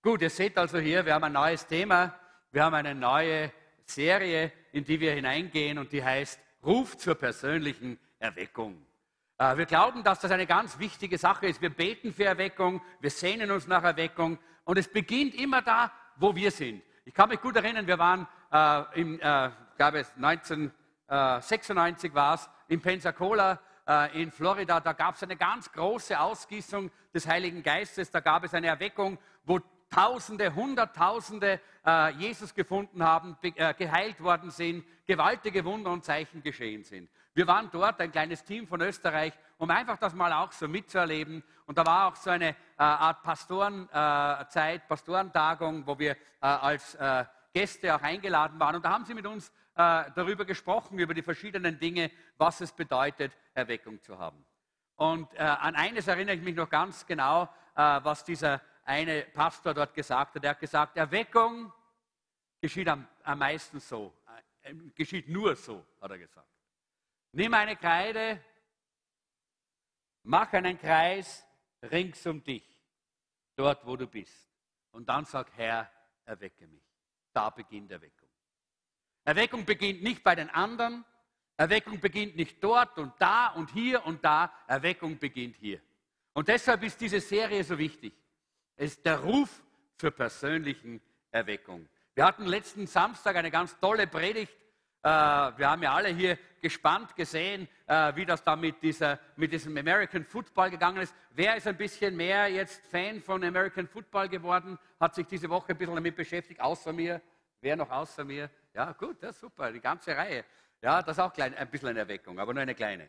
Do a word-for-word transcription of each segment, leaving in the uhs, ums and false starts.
Gut, ihr seht also hier, wir haben ein neues Thema, wir haben eine neue Serie, in die wir hineingehen und die heißt Ruf zur persönlichen Erweckung. Äh, wir glauben, dass das eine ganz wichtige Sache ist. Wir beten für Erweckung, wir sehnen uns nach Erweckung und es beginnt immer da, wo wir sind. Ich kann mich gut erinnern, wir waren, äh, im, äh, ich glaube neunzehnhundertsechsundneunzig war es, in Pensacola, in Florida, da gab es eine ganz große Ausgießung des Heiligen Geistes, da gab es eine Erweckung, wo Tausende, Hunderttausende äh, Jesus gefunden haben, äh, geheilt worden sind, gewaltige Wunder und Zeichen geschehen sind. Wir waren dort, ein kleines Team von Österreich, um einfach das mal auch so mitzuerleben. Und da war auch so eine äh, Art Pastorenzeit, äh, Pastorentagung, wo wir äh, als äh, Gäste auch eingeladen waren. Und da haben sie mit uns äh, darüber gesprochen, über die verschiedenen Dinge, was es bedeutet, Erweckung zu haben. Und äh, an eines erinnere ich mich noch ganz genau, äh, was dieser eine Pastor dort gesagt hat. Er hat gesagt, Erweckung geschieht am, am meisten so, äh, geschieht nur so, hat er gesagt. Nimm eine Kreide, mach einen Kreis rings um dich, dort wo du bist. Und dann sag, Herr, erwecke mich. Da beginnt Erweckung. Erweckung beginnt nicht bei den anderen, Erweckung beginnt nicht dort und da und hier und da, Erweckung beginnt hier. Und deshalb ist diese Serie so wichtig. Es ist der Ruf zur persönlichen Erweckung. Wir hatten letzten Samstag eine ganz tolle Predigt. Wir haben ja alle hier gespannt gesehen, wie das da mit, dieser, mit diesem American Football gegangen ist. Wer ist ein bisschen mehr jetzt Fan von American Football geworden? Hat sich diese Woche ein bisschen damit beschäftigt, außer mir? Wer noch außer mir? Ja, gut, ja, super, die ganze Reihe. Ja, das ist auch klein, ein bisschen eine Erweckung, aber nur eine kleine.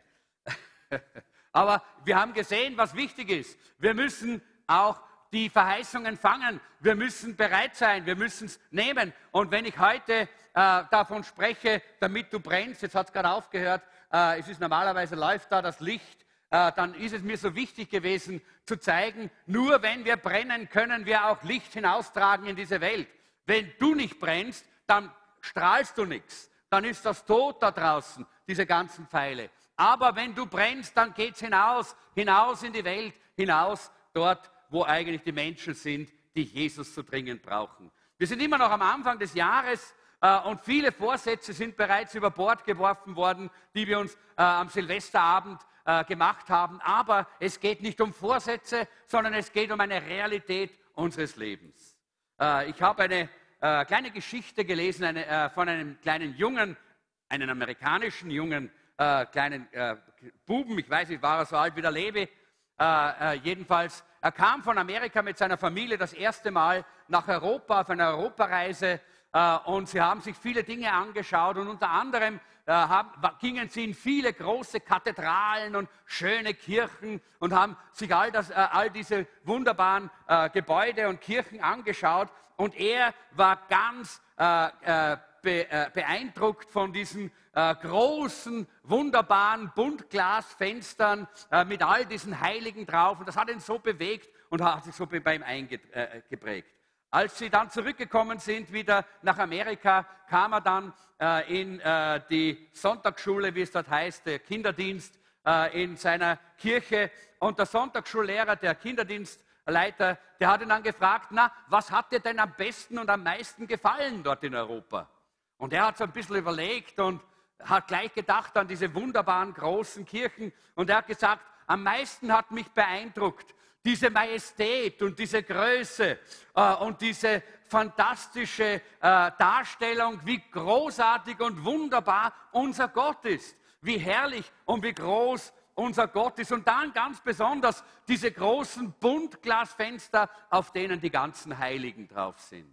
Aber wir haben gesehen, was wichtig ist. Wir müssen auch die Verheißungen fangen. Wir müssen bereit sein, wir müssen es nehmen. Und wenn ich heute äh, davon spreche, damit du brennst, jetzt hat es gerade aufgehört, äh, es ist normalerweise läuft da das Licht, äh, dann ist es mir so wichtig gewesen zu zeigen, nur wenn wir brennen, können wir auch Licht hinaustragen in diese Welt. Wenn du nicht brennst, dann strahlst du nichts. Dann ist das tot da draußen, diese ganzen Pfeile. Aber wenn du brennst, dann geht es hinaus, hinaus in die Welt, hinaus dort, wo eigentlich die Menschen sind, die Jesus so dringend brauchen. Wir sind immer noch am Anfang des Jahres äh, und viele Vorsätze sind bereits über Bord geworfen worden, die wir uns äh, am Silvesterabend äh, gemacht haben. Aber es geht nicht um Vorsätze, sondern es geht um eine Realität unseres Lebens. Äh, ich habe eine äh, kleine Geschichte gelesen eine, äh, von einem kleinen Jungen, einen amerikanischen jungen äh, kleinen äh, Buben, ich weiß nicht, war er so alt wie der Levi, äh, äh, jedenfalls. Er kam von Amerika mit seiner Familie das erste Mal nach Europa auf einer Europareise äh, und sie haben sich viele Dinge angeschaut und unter anderem äh, haben, gingen sie in viele große Kathedralen und schöne Kirchen und haben sich all, das, äh, all diese wunderbaren äh, Gebäude und Kirchen angeschaut und er war ganz äh, äh, be, äh, beeindruckt von diesen äh, großen, wunderbaren Buntglasfenstern äh, mit all diesen Heiligen drauf. Und das hat ihn so bewegt und hat sich so bei ihm eingeprägt. Als sie dann zurückgekommen sind, wieder nach Amerika, kam er dann äh, in äh, die Sonntagsschule, wie es dort heißt, der Kinderdienst äh, in seiner Kirche. Und der Sonntagsschullehrer, der Kinderdienstleiter, der hat ihn dann gefragt, na, was hat dir denn am besten und am meisten gefallen dort in Europa? Und er hat so ein bisschen überlegt und hat gleich gedacht an diese wunderbaren großen Kirchen. Und er hat gesagt, am meisten hat mich beeindruckt diese Majestät und diese Größe äh, und diese fantastische äh, Darstellung, wie großartig und wunderbar unser Gott ist. Wie herrlich und wie groß unser Gott ist. Und dann ganz besonders diese großen Buntglasfenster, auf denen die ganzen Heiligen drauf sind.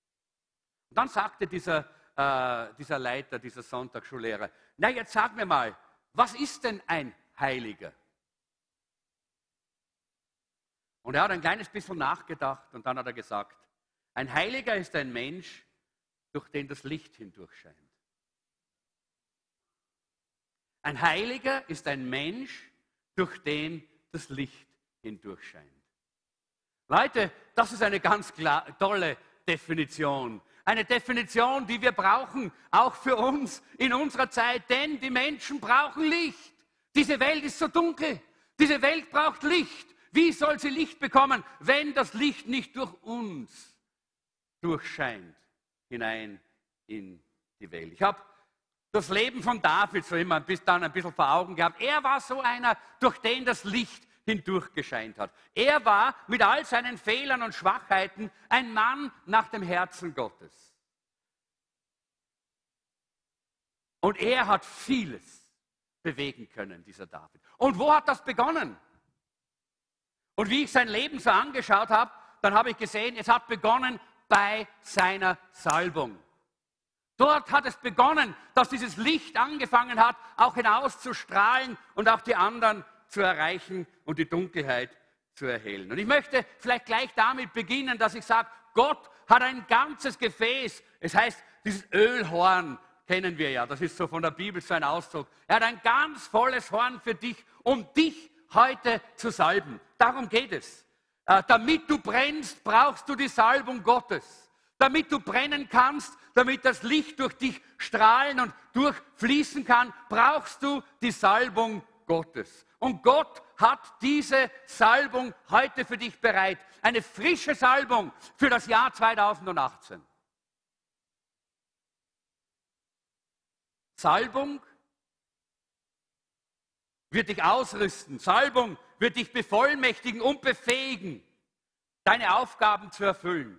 Und dann sagte dieser Äh, dieser Leiter, dieser Sonntagsschullehrer, na jetzt sag mir mal, was ist denn ein Heiliger? Und er hat ein kleines bisschen nachgedacht und dann hat er gesagt, ein Heiliger ist ein Mensch, durch den das Licht hindurch scheint. Ein Heiliger ist ein Mensch, durch den das Licht hindurch scheint. Leute, das ist eine ganz klar, tolle Definition. Eine Definition, die wir brauchen, auch für uns in unserer Zeit, denn die Menschen brauchen Licht. Diese Welt ist so dunkel. Diese Welt braucht Licht. Wie soll sie Licht bekommen, wenn das Licht nicht durch uns durchscheint hinein in die Welt. Ich habe das Leben von David so immer bis dann ein bisschen vor Augen gehabt. Er war so einer, durch den das Licht hindurchgescheint hat. Er war mit all seinen Fehlern und Schwachheiten ein Mann nach dem Herzen Gottes. Und er hat vieles bewegen können, dieser David. Und wo hat das begonnen? Und wie ich sein Leben so angeschaut habe, dann habe ich gesehen, es hat begonnen bei seiner Salbung. Dort hat es begonnen, dass dieses Licht angefangen hat, auch hinauszustrahlen und auch die anderen zu erreichen und die Dunkelheit zu erhellen. Und ich möchte vielleicht gleich damit beginnen, dass ich sage, Gott hat ein ganzes Gefäß. Es heißt, dieses Ölhorn kennen wir ja, das ist so von der Bibel so ein Ausdruck. Er hat ein ganz volles Horn für dich, um dich heute zu salben. Darum geht es. Äh, damit du brennst, brauchst du die Salbung Gottes. Damit du brennen kannst, damit das Licht durch dich strahlen und durchfließen kann, brauchst du die Salbung Gottes. Und Gott hat diese Salbung heute für dich bereit. Eine frische Salbung für das Jahr zweitausendachtzehn. Salbung wird dich ausrüsten. Salbung wird dich bevollmächtigen und befähigen, deine Aufgaben zu erfüllen.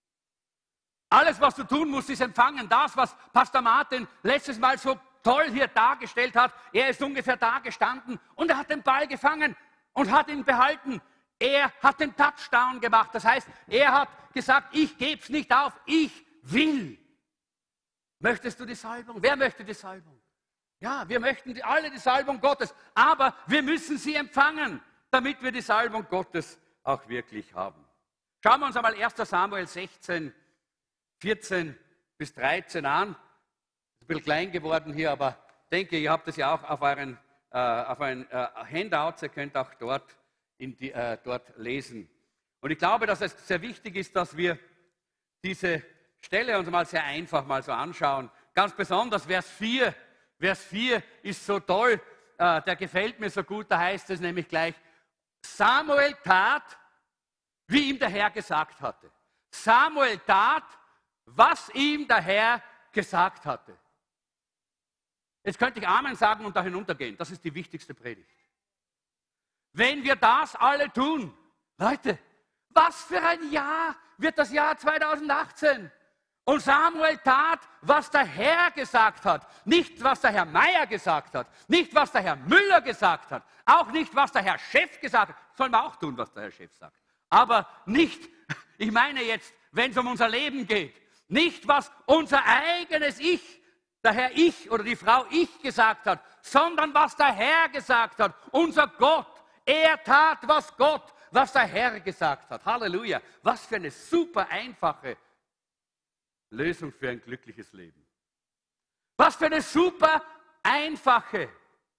Alles, was du tun musst, ist empfangen. Das, was Pastor Martin letztes Mal so toll hier dargestellt hat, er ist ungefähr da gestanden und er hat den Ball gefangen und hat ihn behalten. Er hat den Touchdown gemacht. Das heißt, er hat gesagt, ich gebe es nicht auf, ich will. Möchtest du die Salbung? Wer möchte die Salbung? Ja, wir möchten alle die Salbung Gottes, aber wir müssen sie empfangen, damit wir die Salbung Gottes auch wirklich haben. Schauen wir uns einmal erster Samuel sechzehn, vierzehn bis dreizehn an. Ist ein bisschen klein geworden hier, aber ich denke, ihr habt das ja auch auf euren äh, auf ein äh, Handout, ihr könnt auch dort, in die, äh, dort lesen. Und ich glaube, dass es sehr wichtig ist, dass wir diese Stelle uns mal sehr einfach mal so anschauen. Ganz besonders Vers vier. Vers vier ist so toll, äh, der gefällt mir so gut, da heißt es nämlich gleich, Samuel tat, wie ihm der Herr gesagt hatte. Samuel tat, was ihm der Herr gesagt hatte. Jetzt könnte ich Amen sagen und da hinuntergehen. Das ist die wichtigste Predigt. Wenn wir das alle tun, Leute, was für ein Jahr wird das Jahr zweitausendachtzehn? Und Samuel tat, was der Herr gesagt hat. Nicht, was der Herr Meier gesagt hat. Nicht, was der Herr Müller gesagt hat. Auch nicht, was der Herr Chef gesagt hat. Sollen wir auch tun, was der Herr Chef sagt. Aber nicht, ich meine jetzt, wenn es um unser Leben geht, nicht, was unser eigenes Ich, der Herr Ich oder die Frau Ich gesagt hat, sondern was der Herr gesagt hat. Unser Gott, er tat, was Gott, was der Herr gesagt hat. Halleluja. Was für eine super einfache Lösung für ein glückliches Leben. Was für eine super einfache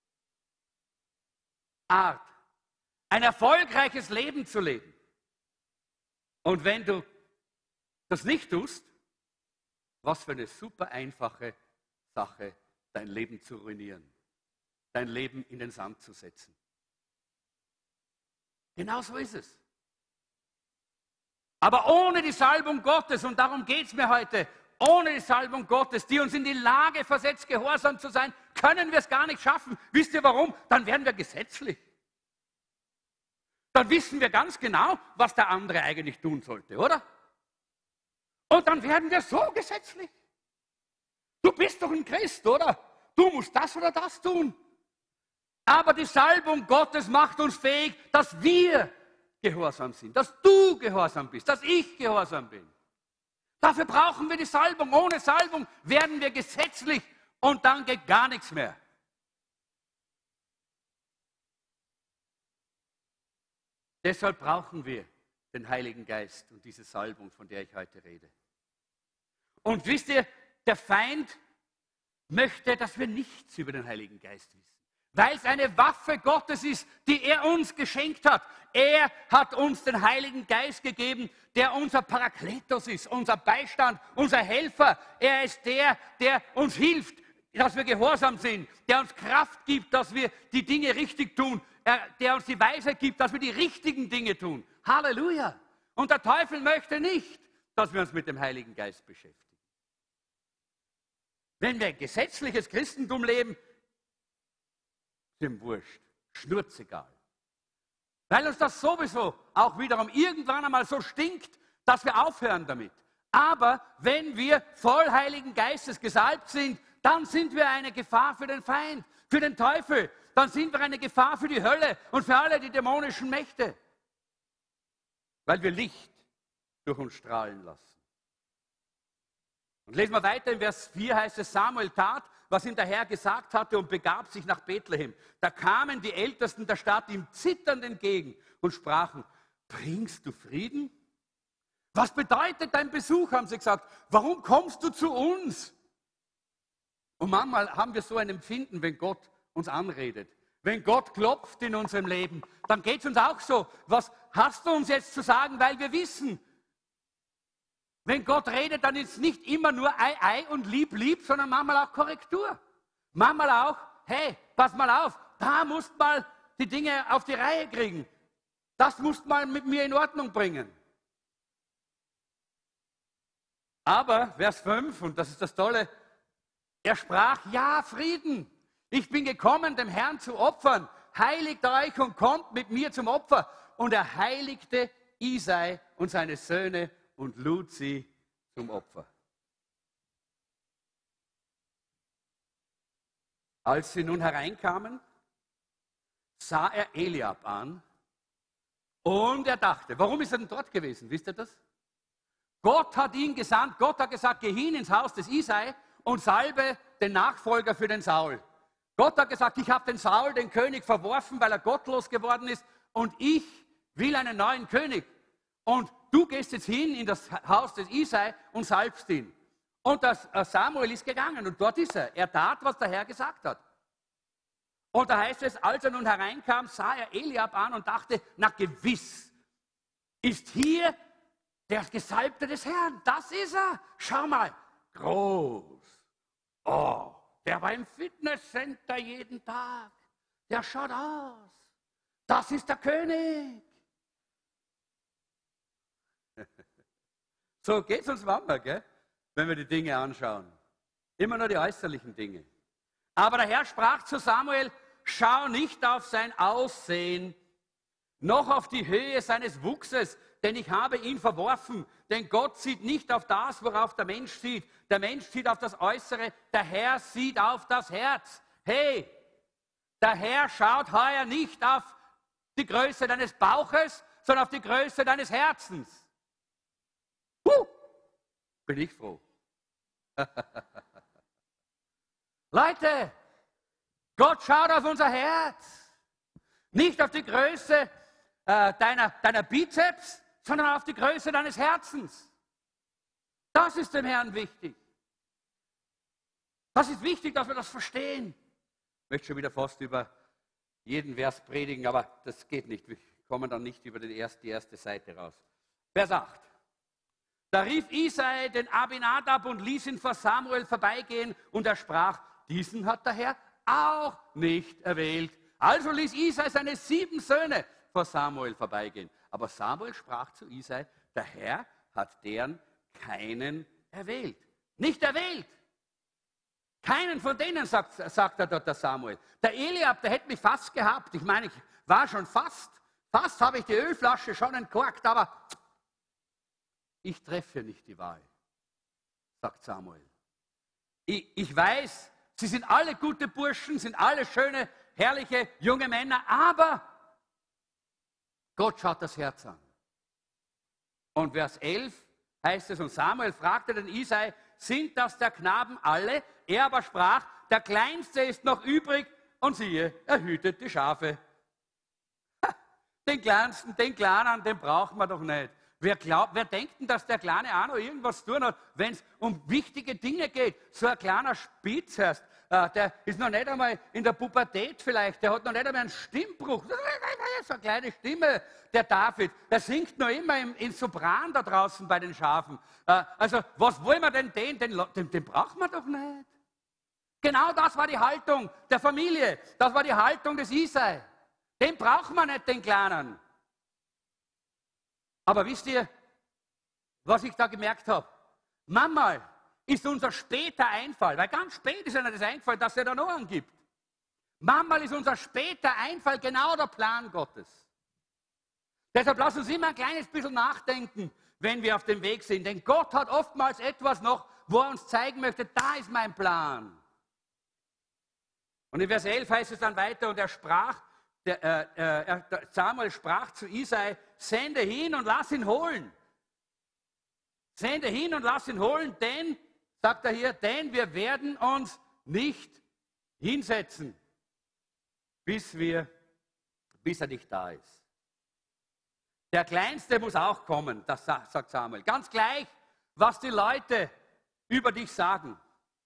Art, ein erfolgreiches Leben zu leben. Und wenn du das nicht tust, was für eine super einfache Sache, dein Leben zu ruinieren, dein Leben in den Sand zu setzen. Genau so ist es. Aber ohne die Salbung Gottes, und darum geht es mir heute, ohne die Salbung Gottes, die uns in die Lage versetzt, gehorsam zu sein, können wir es gar nicht schaffen. Wisst ihr warum? Dann werden wir gesetzlich. Dann wissen wir ganz genau, was der andere eigentlich tun sollte, oder? Und dann werden wir so gesetzlich. Du bist doch ein Christ, oder? Du musst das oder das tun. Aber die Salbung Gottes macht uns fähig, dass wir gehorsam sind, dass du gehorsam bist, dass ich gehorsam bin. Dafür brauchen wir die Salbung. Ohne Salbung werden wir gesetzlich und dann geht gar nichts mehr. Deshalb brauchen wir den Heiligen Geist und diese Salbung, von der ich heute rede. Und wisst ihr, der Feind möchte, dass wir nichts über den Heiligen Geist wissen. Weil es eine Waffe Gottes ist, die er uns geschenkt hat. Er hat uns den Heiligen Geist gegeben, der unser Parakletos ist, unser Beistand, unser Helfer. Er ist der, der uns hilft, dass wir gehorsam sind, der uns Kraft gibt, dass wir die Dinge richtig tun, der uns die Weisheit gibt, dass wir die richtigen Dinge tun. Halleluja! Und der Teufel möchte nicht, dass wir uns mit dem Heiligen Geist beschäftigen. Wenn wir ein gesetzliches Christentum leben, ist ihm wurscht, schnurzegal. Weil uns das sowieso auch wiederum irgendwann einmal so stinkt, dass wir aufhören damit. Aber wenn wir voll Heiligen Geistes gesalbt sind, dann sind wir eine Gefahr für den Feind, für den Teufel. Dann sind wir eine Gefahr für die Hölle und für alle die dämonischen Mächte. Weil wir Licht durch uns strahlen lassen. Und lesen wir weiter, in Vers vier heißt es, Samuel tat, was ihm der Herr gesagt hatte und begab sich nach Bethlehem. Da kamen die Ältesten der Stadt ihm zitternd entgegen und sprachen, bringst du Frieden? Was bedeutet dein Besuch, haben sie gesagt. Warum kommst du zu uns? Und manchmal haben wir so ein Empfinden, wenn Gott uns anredet. Wenn Gott klopft in unserem Leben, dann geht es uns auch so. Was hast du uns jetzt zu sagen, weil wir wissen? Wenn Gott redet, dann ist es nicht immer nur Ei, Ei und Lieb, Lieb, sondern manchmal auch Korrektur. Manchmal auch, hey, pass mal auf, da musst du mal die Dinge auf die Reihe kriegen. Das musst du mal mit mir in Ordnung bringen. Aber, Vers fünf, und das ist das Tolle, er sprach, ja, Frieden. Ich bin gekommen, dem Herrn zu opfern. Heiligt euch und kommt mit mir zum Opfer. Und er heiligte Isai und seine Söhne und lud sie zum Opfer. Als sie nun hereinkamen, sah er Eliab an und er dachte, warum ist er denn dort gewesen? Wisst ihr das? Gott hat ihn gesandt, Gott hat gesagt, geh hin ins Haus des Isai und salbe den Nachfolger für den Saul. Gott hat gesagt, ich habe den Saul, den König, verworfen, weil er gottlos geworden ist und ich will einen neuen König. Und du gehst jetzt hin in das Haus des Isai und salbst ihn. Und das Samuel ist gegangen und dort ist er. Er tat, was der Herr gesagt hat. Und da heißt es, als er nun hereinkam, sah er Eliab an und dachte, na gewiss, ist hier der Gesalbte des Herrn. Das ist er. Schau mal, groß. Oh, der war im Fitnesscenter jeden Tag. Der schaut aus. Das ist der König. So geht es uns manchmal, gell? Wenn wir die Dinge anschauen. Immer nur die äußerlichen Dinge. Aber der Herr sprach zu Samuel, schau nicht auf sein Aussehen, noch auf die Höhe seines Wuchses, denn ich habe ihn verworfen. Denn Gott sieht nicht auf das, worauf der Mensch sieht. Der Mensch sieht auf das Äußere, der Herr sieht auf das Herz. Hey, der Herr schaut heuer nicht auf die Größe deines Bauches, sondern auf die Größe deines Herzens. Huh, bin ich froh. Leute, Gott schaut auf unser Herz. Nicht auf die Größe äh, deiner, deiner Bizeps, sondern auf die Größe deines Herzens. Das ist dem Herrn wichtig. Das ist wichtig, dass wir das verstehen. Ich möchte schon wieder fast über jeden Vers predigen, aber das geht nicht. Wir kommen dann nicht über die erste, die erste Seite raus. Vers acht. Da rief Isai den Abinadab und ließ ihn vor Samuel vorbeigehen und er sprach, diesen hat der Herr auch nicht erwählt. Also ließ Isai seine sieben Söhne vor Samuel vorbeigehen. Aber Samuel sprach zu Isai, der Herr hat deren keinen erwählt. Nicht erwählt. Keinen von denen, sagt, sagt er dort der Samuel. Der Eliab, der hätte mich fast gehabt. Ich meine, ich war schon fast, fast habe ich die Ölflasche schon entkorkt, aber ich treffe nicht die Wahl, sagt Samuel. Ich, ich weiß, sie sind alle gute Burschen, sind alle schöne, herrliche, junge Männer, aber Gott schaut das Herz an. Und Vers elf heißt es, und Samuel fragte den Isai, sind das der Knaben alle? Er aber sprach, der Kleinste ist noch übrig und siehe, er hütet die Schafe. Ha, den Kleinsten, den Kleinen, den brauchen wir doch nicht. Wer, glaubt, wer denkt denn, dass der Kleine auch noch irgendwas tun hat, wenn es um wichtige Dinge geht? So ein kleiner Spitz heißt, äh, der ist noch nicht einmal in der Pubertät vielleicht, der hat noch nicht einmal einen Stimmbruch. So eine kleine Stimme, der David, der singt noch immer im, im Sopran da draußen bei den Schafen. Äh, also was wollen wir denn den? Den, den? den brauchen wir doch nicht. Genau das war die Haltung der Familie, das war die Haltung des Isai. Den brauchen wir nicht, den Kleinen. Aber wisst ihr, was ich da gemerkt habe. Manchmal ist unser später Einfall, weil ganz spät ist einer das Einfall, dass er da noch angibt. Manchmal ist unser später Einfall genau der Plan Gottes. Deshalb lass uns immer ein kleines bisschen nachdenken, wenn wir auf dem Weg sind. Denn Gott hat oftmals etwas noch, wo er uns zeigen möchte, da ist mein Plan. Und in Vers elf heißt es dann weiter, und er sprach, der, äh, äh, Samuel sprach zu Isai, sende hin und lass ihn holen. Sende hin und lass ihn holen, denn, sagt er hier, denn wir werden uns nicht hinsetzen, bis, wir, bis er nicht da ist. Der Kleinste muss auch kommen, das sagt Samuel. Ganz gleich, was die Leute über dich sagen.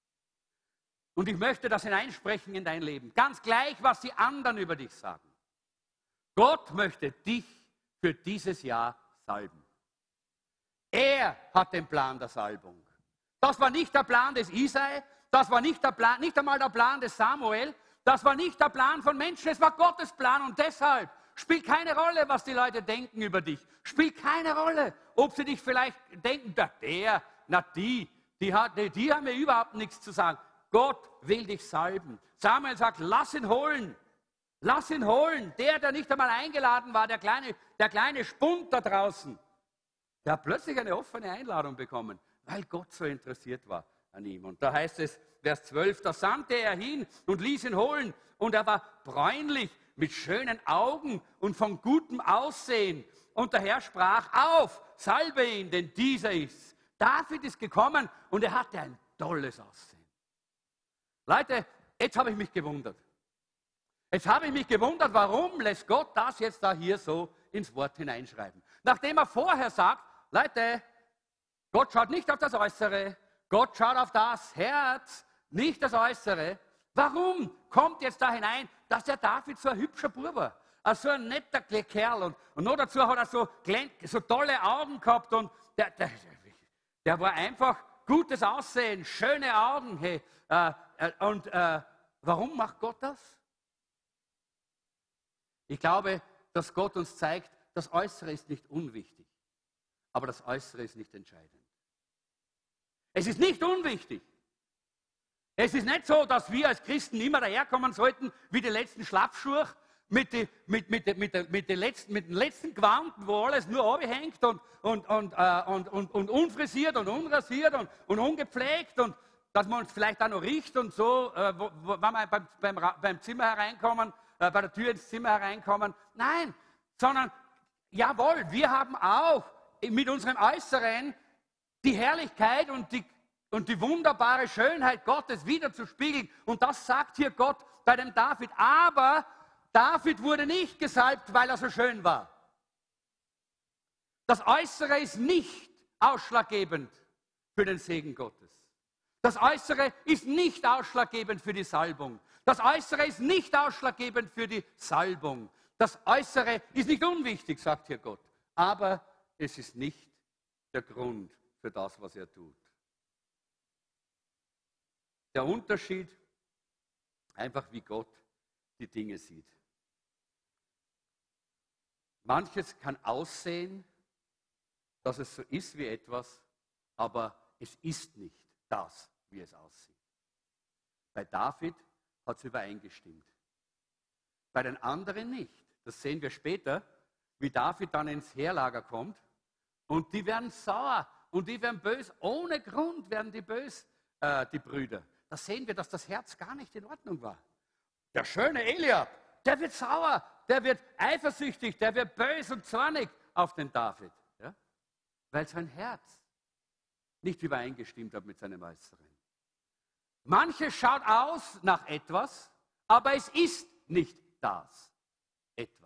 Und ich möchte das hineinsprechen in dein Leben. Ganz gleich, was die anderen über dich sagen. Gott möchte dich für dieses Jahr salben. Er hat den Plan der Salbung. Das war nicht der Plan des Isai, das war nicht, der Plan, nicht einmal der Plan des Samuel, das war nicht der Plan von Menschen, es war Gottes Plan. Und deshalb spielt keine Rolle, was die Leute denken über dich. Spielt keine Rolle, ob sie dich vielleicht denken, na der, na die, die, hat, die, die haben mir überhaupt nichts zu sagen. Gott will dich salben. Samuel sagt, lass ihn holen. Lass ihn holen. Der, der nicht einmal eingeladen war, der kleine, der kleine Spund da draußen, der hat plötzlich eine offene Einladung bekommen, weil Gott so interessiert war an ihm. Und da heißt es, Vers zwölf, da sandte er hin und ließ ihn holen. Und er war bräunlich, mit schönen Augen und von gutem Aussehen. Und der Herr sprach, auf, salbe ihn, denn dieser ist. David ist gekommen und er hatte ein tolles Aussehen. Leute, jetzt habe ich mich gewundert. Jetzt habe ich mich gewundert, warum lässt Gott das jetzt da hier so ins Wort hineinschreiben. Nachdem er vorher sagt, Leute, Gott schaut nicht auf das Äußere, Gott schaut auf das Herz, nicht das Äußere. Warum kommt jetzt da hinein, dass der David so ein hübscher Bub war? Also so ein netter Kerl. Und, und noch dazu hat er so, so tolle Augen gehabt. Und der, der, der war einfach gutes Aussehen, schöne Augen. Hey. Äh, äh, und äh, warum macht Gott das? Ich glaube, dass Gott uns zeigt, das Äußere ist nicht unwichtig. Aber das Äußere ist nicht entscheidend. Es ist nicht unwichtig. Es ist nicht so, dass wir als Christen immer daherkommen sollten wie die letzten Schlappschuhe mit, die, mit, mit, mit, mit, mit, den letzten, mit den letzten Gewanden, wo alles nur runterhängt und, und, und, äh, und, und, und unfrisiert und unrasiert und, und ungepflegt und dass man uns vielleicht auch noch riecht und so, äh, wo, wo, wenn wir beim, beim, beim Zimmer hereinkommen, äh, bei der Tür ins Zimmer hereinkommen. Nein, sondern jawohl, wir haben auch mit unserem Äußeren die Herrlichkeit und die, und die wunderbare Schönheit Gottes wiederzuspiegeln. Und das sagt hier Gott bei dem David. Aber David wurde nicht gesalbt, weil er so schön war. Das Äußere ist nicht ausschlaggebend für den Segen Gottes. Das Äußere ist nicht ausschlaggebend für die Salbung. Das Äußere ist nicht ausschlaggebend für die Salbung. Das Äußere ist nicht unwichtig, sagt hier Gott. Aber es ist nicht der Grund für das, was er tut. Der Unterschied, einfach wie Gott die Dinge sieht. Manches kann aussehen, dass es so ist wie etwas, aber es ist nicht das, wie es aussieht. Bei David hat es übereingestimmt. Bei den anderen nicht. Das sehen wir später, wie David dann ins Heerlager kommt und die werden sauer und die werden böse. Ohne Grund werden die böse, äh, die Brüder. Da sehen wir, dass das Herz gar nicht in Ordnung war. Der schöne Eliab, der wird sauer, der wird eifersüchtig, der wird böse und zornig auf den David. Ja? Weil sein Herz nicht übereingestimmt hat mit seinem Äußeren. Manches schaut aus nach etwas, aber es ist nicht das etwas.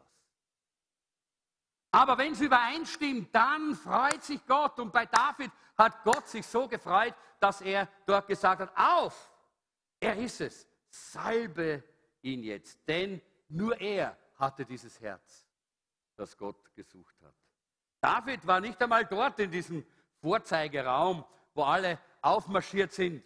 Aber wenn es übereinstimmt, dann freut sich Gott. Und bei David hat Gott sich so gefreut, dass er dort gesagt hat, auf, er ist es, salbe ihn jetzt. Denn nur er hatte dieses Herz, das Gott gesucht hat. David war nicht einmal dort in diesem Vorzeigeraum, wo alle aufmarschiert sind.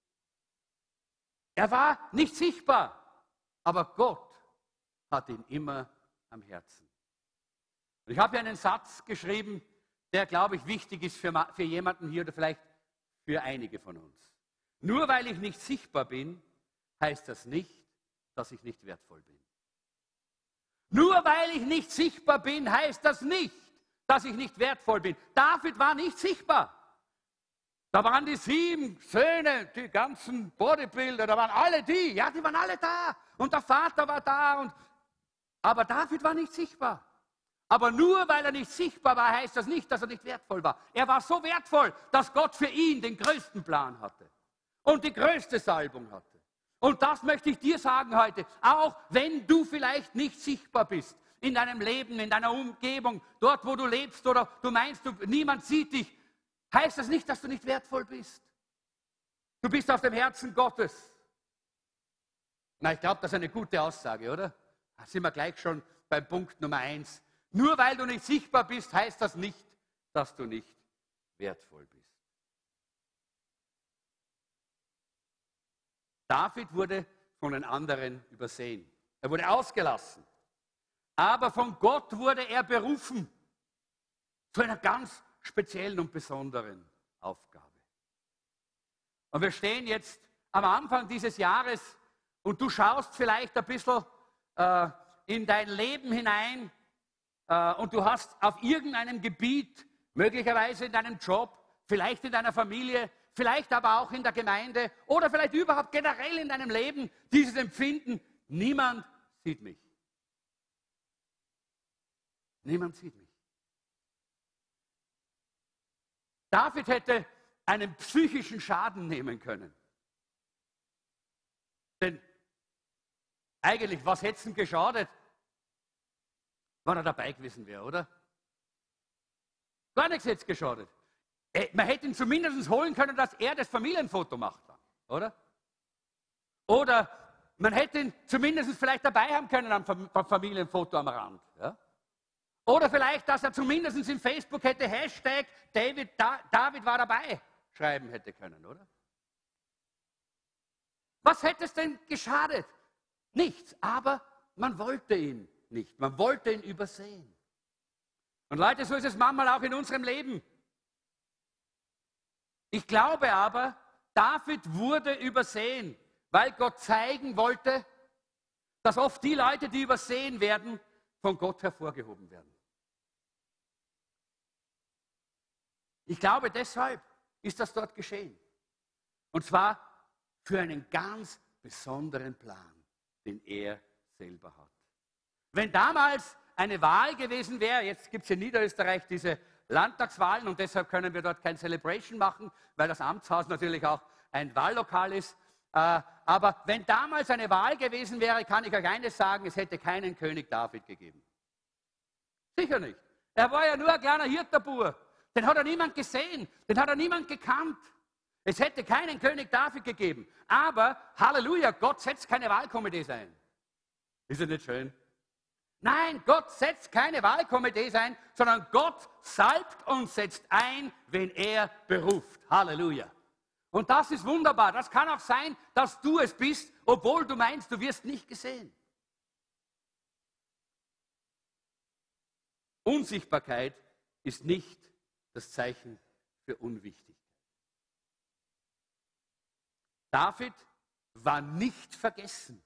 Er war nicht sichtbar, aber Gott hat ihn immer am Herzen. Ich habe hier einen Satz geschrieben, der, glaube ich, wichtig ist für, für jemanden hier oder vielleicht für einige von uns. Nur weil ich nicht sichtbar bin, heißt das nicht, dass ich nicht wertvoll bin. Nur weil ich nicht sichtbar bin, heißt das nicht, dass ich nicht wertvoll bin. David war nicht sichtbar. Da waren die sieben Söhne, die ganzen Bodybuilder, da waren alle die, ja, die waren alle da. Und der Vater war da. Und, aber David war nicht sichtbar. Aber nur weil er nicht sichtbar war, heißt das nicht, dass er nicht wertvoll war. Er war so wertvoll, dass Gott für ihn den größten Plan hatte und die größte Salbung hatte. Und das möchte ich dir sagen heute, auch wenn du vielleicht nicht sichtbar bist in deinem Leben, in deiner Umgebung, dort, wo du lebst oder du meinst, du, niemand sieht dich, heißt das nicht, dass du nicht wertvoll bist. Du bist auf dem Herzen Gottes. Na, ich glaube, das ist eine gute Aussage, oder? Da sind wir gleich schon beim Punkt Nummer eins. Nur weil du nicht sichtbar bist, heißt das nicht, dass du nicht wertvoll bist. David wurde von den anderen übersehen. Er wurde ausgelassen. Aber von Gott wurde er berufen zu einer ganz speziellen und besonderen Aufgabe. Und wir stehen jetzt am Anfang dieses Jahres und du schaust vielleicht ein bisschen äh, in dein Leben hinein äh, und du hast auf irgendeinem Gebiet, möglicherweise in deinem Job, vielleicht in deiner Familie, vielleicht aber auch in der Gemeinde oder vielleicht überhaupt generell in deinem Leben dieses Empfinden, niemand sieht mich. Niemand sieht mich. David hätte einen psychischen Schaden nehmen können. Denn eigentlich, was hätte es ihm geschadet, wenn er dabei gewesen wäre, oder? Gar nichts hätte es geschadet. Man hätte ihn zumindest holen können, dass er das Familienfoto macht, oder? Oder man hätte ihn zumindest vielleicht dabei haben können am Familienfoto am Rand. Ja? Oder vielleicht, dass er zumindest in Facebook hätte Hashtag David, da, David war dabei schreiben hätte können, oder? Was hätte es denn geschadet? Nichts, aber man wollte ihn nicht. Man wollte ihn übersehen. Und Leute, so ist es manchmal auch in unserem Leben. Ich glaube aber, David wurde übersehen, weil Gott zeigen wollte, dass oft die Leute, die übersehen werden, von Gott hervorgehoben werden. Ich glaube, deshalb ist das dort geschehen. Und zwar für einen ganz besonderen Plan, den er selber hat. Wenn damals eine Wahl gewesen wäre, jetzt gibt es in Niederösterreich diese Landtagswahlen und deshalb können wir dort kein Celebration machen, weil das Amtshaus natürlich auch ein Wahllokal ist. Aber wenn damals eine Wahl gewesen wäre, kann ich euch eines sagen, es hätte keinen König David gegeben. Sicher nicht. Er war ja nur ein kleiner Hirterbub. Den hat er niemand gesehen, den hat er niemand gekannt. Es hätte keinen König David gegeben. Aber, Halleluja, Gott setzt keine Wahlkomitees ein. Ist das nicht schön? Nein, Gott setzt keine Wahlkomitees ein, sondern Gott salbt und setzt ein, wen er beruft. Halleluja. Und das ist wunderbar. Das kann auch sein, dass du es bist, obwohl du meinst, du wirst nicht gesehen. Unsichtbarkeit ist nicht das Zeichen für Unwichtigkeit. David war nicht vergessen.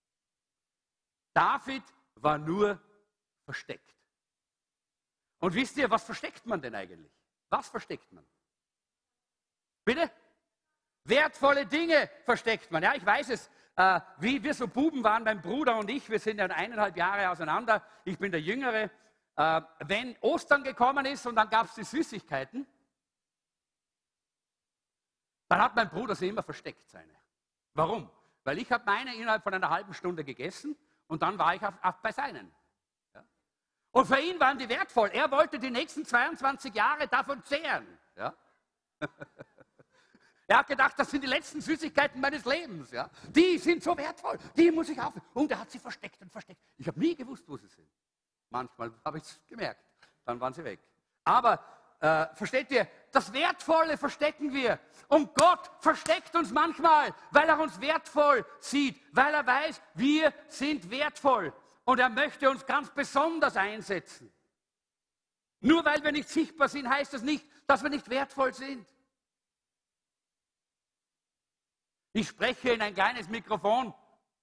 David war nur versteckt. Und wisst ihr, was versteckt man denn eigentlich? Was versteckt man? Bitte? Wertvolle Dinge versteckt man. Ja, ich weiß es, äh, wie wir so Buben waren, mein Bruder und ich, wir sind ja eineinhalb Jahre auseinander, ich bin der Jüngere. Äh, wenn Ostern gekommen ist und dann gab es die Süßigkeiten, dann hat mein Bruder sie immer versteckt, seine. Warum? Weil ich habe meine innerhalb von einer halben Stunde gegessen und dann war ich auf, auf bei seinen. Ja? Und für ihn waren die wertvoll. Er wollte die nächsten zweiundzwanzig Jahre davon zehren. Ja? Er hat gedacht, das sind die letzten Süßigkeiten meines Lebens. Ja? Die sind so wertvoll, die muss ich aufnehmen. Und er hat sie versteckt und versteckt. Ich habe nie gewusst, wo sie sind. Manchmal habe ich es gemerkt, dann waren sie weg. Aber, äh, versteht ihr, das Wertvolle verstecken wir. Und Gott versteckt uns manchmal, weil er uns wertvoll sieht, weil er weiß, wir sind wertvoll. Und er möchte uns ganz besonders einsetzen. Nur weil wir nicht sichtbar sind, heißt das nicht, dass wir nicht wertvoll sind. Ich spreche in ein kleines Mikrofon.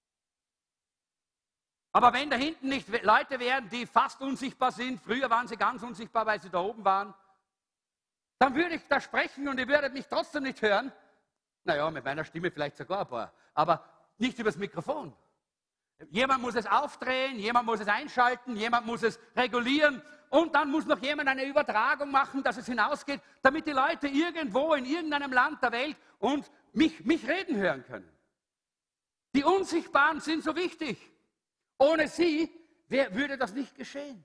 Aber wenn da hinten nicht Leute wären, die fast unsichtbar sind, früher waren sie ganz unsichtbar, weil sie da oben waren, dann würde ich da sprechen und ihr würdet mich trotzdem nicht hören. Naja, mit meiner Stimme vielleicht sogar ein paar, aber nicht übers Mikrofon. Jemand muss es aufdrehen, jemand muss es einschalten, jemand muss es regulieren und dann muss noch jemand eine Übertragung machen, dass es hinausgeht, damit die Leute irgendwo in irgendeinem Land der Welt und mich, mich reden hören können. Die Unsichtbaren sind so wichtig. Ohne sie wer, würde das nicht geschehen.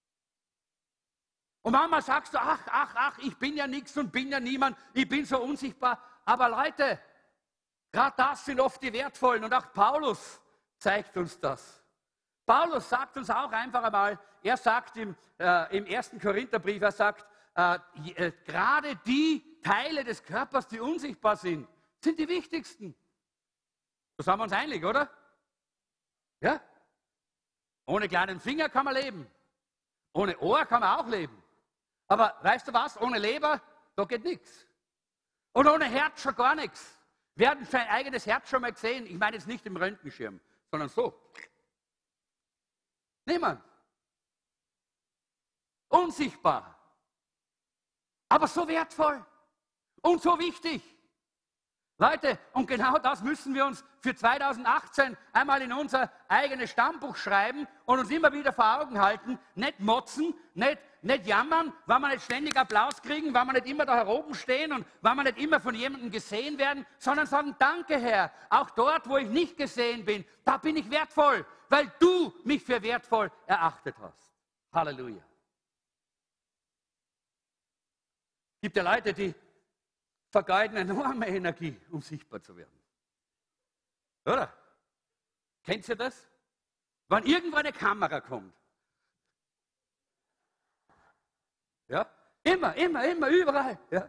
Und manchmal sagst du, ach, ach, ach, ich bin ja nichts und bin ja niemand, ich bin so unsichtbar. Aber Leute, gerade das sind oft die Wertvollen und auch Paulus zeigt uns das. Paulus sagt uns auch einfach einmal, er sagt im, äh, im ersten Korintherbrief, er sagt, äh, äh, gerade die Teile des Körpers, die unsichtbar sind, sind die wichtigsten. Da sind wir uns einig, oder? Ja? Ohne kleinen Finger kann man leben. Ohne Ohr kann man auch leben. Aber weißt du was? Ohne Leber, da geht nichts. Und ohne Herz schon gar nichts. Wir hatten sein eigenes Herz schon mal gesehen. Ich meine jetzt nicht im Röntgenschirm, sondern so. Niemand. Unsichtbar. Aber so wertvoll. Und so wichtig. Leute, und genau das müssen wir uns für zweitausendachtzehn einmal in unser eigenes Stammbuch schreiben und uns immer wieder vor Augen halten. Nicht motzen, nicht, nicht jammern, weil wir nicht ständig Applaus kriegen, weil wir nicht immer da oben stehen und weil wir nicht immer von jemandem gesehen werden, sondern sagen, danke Herr, auch dort, wo ich nicht gesehen bin, da bin ich wertvoll, weil du mich für wertvoll erachtet hast. Halleluja. Es gibt ja Leute, die vergeuden enorme Energie, um sichtbar zu werden. Oder? Kennt ihr das? Wenn irgendwo eine Kamera kommt. Ja? Immer, immer, immer, überall. Ja?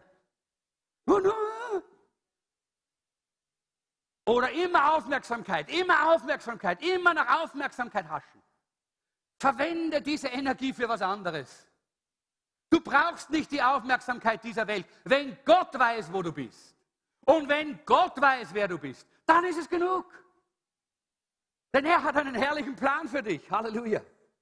Oder immer Aufmerksamkeit, immer Aufmerksamkeit, immer nach Aufmerksamkeit haschen. Verwende diese Energie für was anderes. Du brauchst nicht die Aufmerksamkeit dieser Welt. Wenn Gott weiß, wo du bist und wenn Gott weiß, wer du bist, dann ist es genug. Denn er hat einen herrlichen Plan für dich. Halleluja.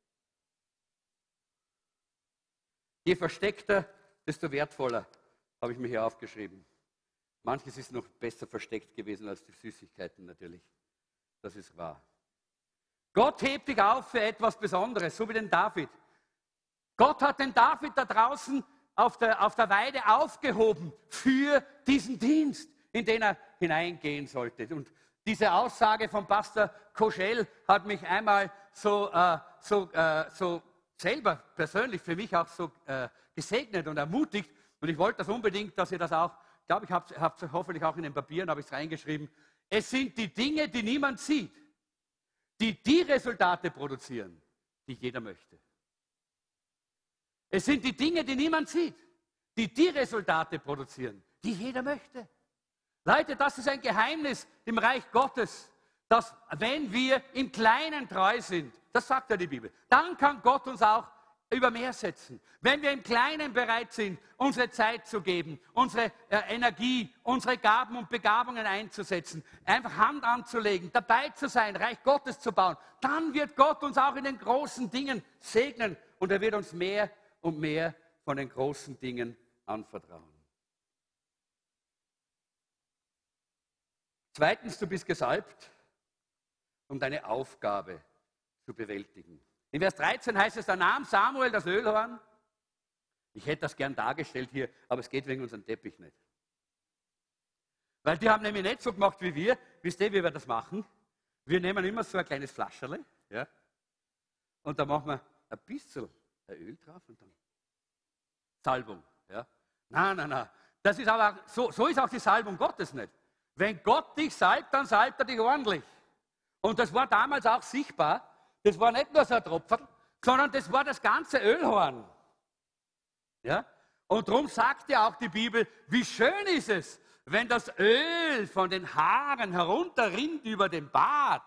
Je versteckter, desto wertvoller, habe ich mir hier aufgeschrieben. Manches ist noch besser versteckt gewesen als die Süßigkeiten natürlich. Das ist wahr. Gott hebt dich auf für etwas Besonderes, so wie den David. Gott hat den David da draußen auf der, auf der Weide aufgehoben für diesen Dienst, in den er hineingehen sollte. Und diese Aussage von Pastor Koschel hat mich einmal so, äh, so, äh, so selber persönlich für mich auch so äh, gesegnet und ermutigt. Und ich wollte das unbedingt, dass ihr das auch, ich glaube, ich habe es hoffentlich auch in den Papieren, habe ich es reingeschrieben. Es sind die Dinge, die niemand sieht, die die Resultate produzieren, die jeder möchte. Es sind die Dinge, die niemand sieht, die die Resultate produzieren, die jeder möchte. Leute, das ist ein Geheimnis im Reich Gottes, dass wenn wir im Kleinen treu sind, das sagt ja die Bibel, dann kann Gott uns auch über mehr setzen. Wenn wir im Kleinen bereit sind, unsere Zeit zu geben, unsere äh, Energie, unsere Gaben und Begabungen einzusetzen, einfach Hand anzulegen, dabei zu sein, Reich Gottes zu bauen, dann wird Gott uns auch in den großen Dingen segnen und er wird uns mehr und mehr von den großen Dingen anvertrauen. Zweitens, du bist gesalbt, um deine Aufgabe zu bewältigen. In Vers dreizehn heißt es, da nahm Samuel das Ölhorn. Ich hätte das gern dargestellt hier, aber es geht wegen unserem Teppich nicht. Weil die haben nämlich nicht so gemacht wie wir. Wisst ihr, wie wir das machen? Wir nehmen immer so ein kleines Flascherle, ja, und da machen wir ein bisschen Öl drauf und dann Salbung. Ja? Nein, nein, nein. Das ist aber, so, so ist auch die Salbung Gottes nicht. Wenn Gott dich salbt, dann salbt er dich ordentlich. Und das war damals auch sichtbar. Das war nicht nur so ein Tropfen, sondern das war das ganze Ölhorn. Ja? Und darum sagt ja auch die Bibel, wie schön ist es, wenn das Öl von den Haaren herunterrinnt über den Bart.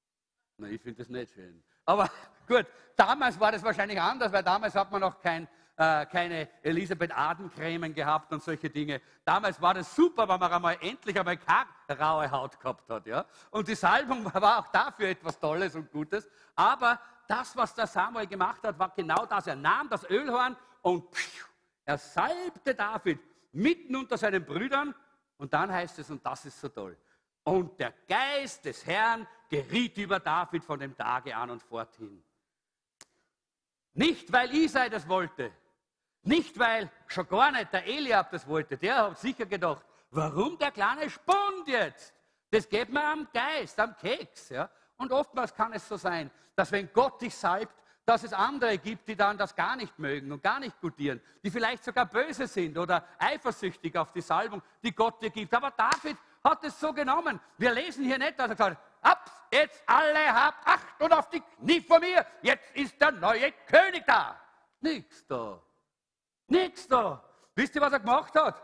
Na, ich finde das nicht schön. Aber gut, damals war das wahrscheinlich anders, weil damals hat man noch kein äh, keine Elisabeth Arden-Cremen gehabt und solche Dinge. Damals war das super, weil man einmal endlich einmal keine raue Haut gehabt hat. Ja? Und die Salbung war auch dafür etwas Tolles und Gutes. Aber das, was der Samuel gemacht hat, war genau das. Er nahm das Ölhorn und pfiuh, er salbte David mitten unter seinen Brüdern. Und dann heißt es, und das ist so toll, und der Geist des Herrn geriet über David von dem Tage an und forthin. Nicht, weil Isai das wollte, nicht, weil schon gar nicht der Eliab das wollte, der hat sicher gedacht, warum der kleine Spund jetzt? Das geht mir am Geist, am Keks. Ja? Und oftmals kann es so sein, dass wenn Gott dich salbt, dass es andere gibt, die dann das gar nicht mögen und gar nicht gutieren, die vielleicht sogar böse sind oder eifersüchtig auf die Salbung, die Gott dir gibt. Aber David hat es so genommen. Wir lesen hier nicht, dass er gesagt hat, ab, jetzt alle habt Acht und auf die Knie vor mir, jetzt ist der neue König da. Nichts da. Nichts da. Wisst ihr, was er gemacht hat?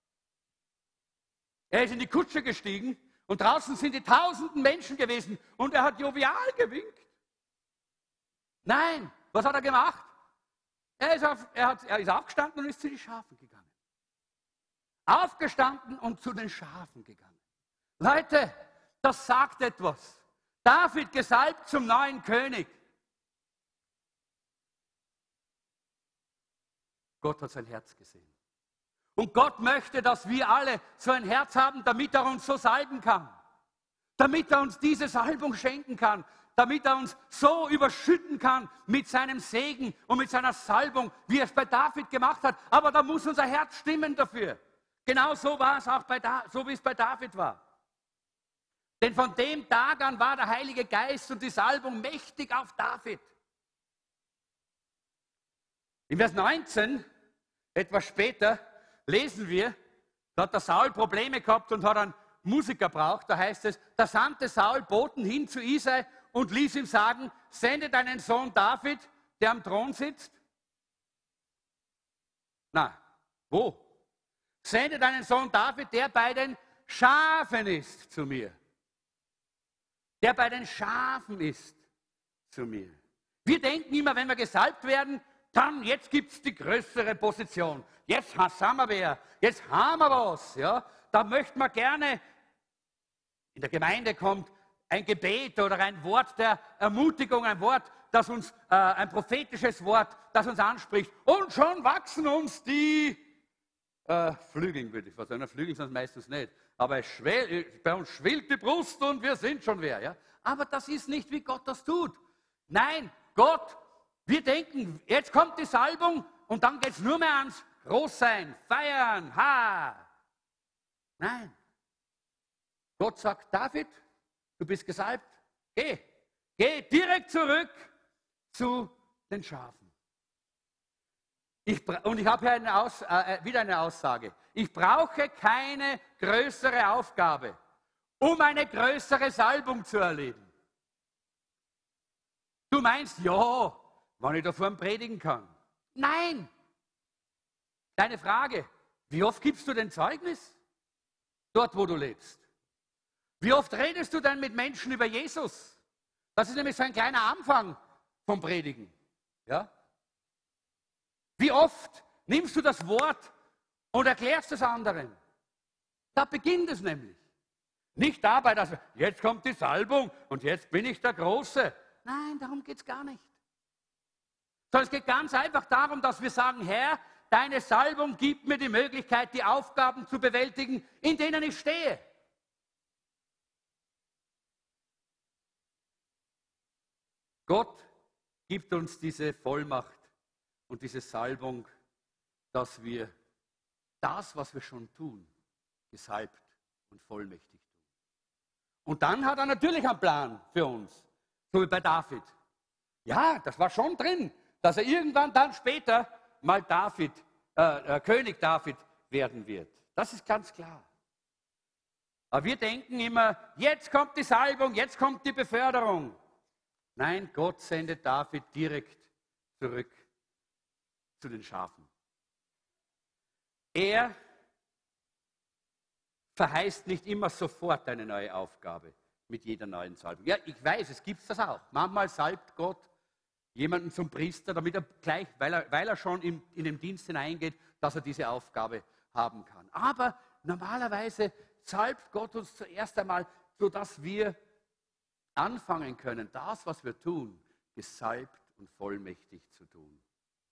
Er ist in die Kutsche gestiegen und draußen sind die tausenden Menschen gewesen und er hat jovial gewinkt. Nein, was hat er gemacht? Er ist, auf, er, hat, er ist aufgestanden und ist zu den Schafen gegangen. Aufgestanden und zu den Schafen gegangen. Leute, das sagt etwas. David gesalbt zum neuen König. Gott hat sein Herz gesehen. Und Gott möchte, dass wir alle so ein Herz haben, damit er uns so salben kann. Damit er uns diese Salbung schenken kann. Damit er uns so überschütten kann mit seinem Segen und mit seiner Salbung, wie er es bei David gemacht hat. Aber da muss unser Herz stimmen dafür. Genau so war es auch, bei da, so wie es bei David war. Denn von dem Tag an war der Heilige Geist und die Salbung mächtig auf David. In Vers neunzehn, etwas später, lesen wir, da hat der Saul Probleme gehabt und hat einen Musiker braucht. Da heißt es, da sandte Saul Boten hin zu Isai und ließ ihm sagen, sende deinen Sohn David, der am Thron sitzt. Na, wo? Sende deinen Sohn David, der bei den Schafen ist, zu mir. Der bei den Schafen ist, zu mir. Wir denken immer, wenn wir gesalbt werden, dann, jetzt gibt es die größere Position. Jetzt haben wir wer, jetzt haben wir was. Ja? Da möchten wir gerne, in der Gemeinde kommt ein Gebet oder ein Wort der Ermutigung, ein Wort, das uns, äh, ein prophetisches Wort, das uns anspricht. Und schon wachsen uns die äh, Flügeln, würde ich fast sagen. Flügeln sind es meistens nicht. Aber es schwell, bei uns schwillt die Brust und wir sind schon wer. Ja? Aber das ist nicht, wie Gott das tut. Nein, Gott, wir denken, jetzt kommt die Salbung und dann geht es nur mehr ans Großsein, Feiern, ha. Nein. Gott sagt, David, du bist gesalbt, geh. Geh direkt zurück zu den Schafen. Ich, und ich habe hier eine Aus, äh, wieder eine Aussage. Ich brauche keine größere Aufgabe, um eine größere Salbung zu erleben. Du meinst, ja, wenn ich davor predigen kann. Nein. Deine Frage, wie oft gibst du denn Zeugnis? Dort, wo du lebst. Wie oft redest du denn mit Menschen über Jesus? Das ist nämlich so ein kleiner Anfang vom Predigen. Ja? Wie oft nimmst du das Wort und erklärst es anderen? Da beginnt es nämlich. Nicht dabei, dass jetzt kommt die Salbung und jetzt bin ich der Große. Nein, darum geht es gar nicht. Sondern es geht ganz einfach darum, dass wir sagen, Herr, deine Salbung gibt mir die Möglichkeit, die Aufgaben zu bewältigen, in denen ich stehe. Gott gibt uns diese Vollmacht und diese Salbung, dass wir das, was wir schon tun, gesalbt und vollmächtig tun. Und dann hat er natürlich einen Plan für uns, so wie bei David. Ja, das war schon drin, dass er irgendwann dann später mal David, äh, äh, König David werden wird. Das ist ganz klar. Aber wir denken immer, jetzt kommt die Salbung, jetzt kommt die Beförderung. Nein, Gott sendet David direkt zurück zu den Schafen. Er verheißt nicht immer sofort eine neue Aufgabe mit jeder neuen Salbung. Ja, ich weiß, es gibt das auch. Manchmal salbt Gott jemanden zum Priester, damit er gleich, weil er, weil er schon in, in den Dienst hineingeht, dass er diese Aufgabe haben kann. Aber normalerweise salbt Gott uns zuerst einmal, sodass wir anfangen können, das, was wir tun, gesalbt und vollmächtig zu tun.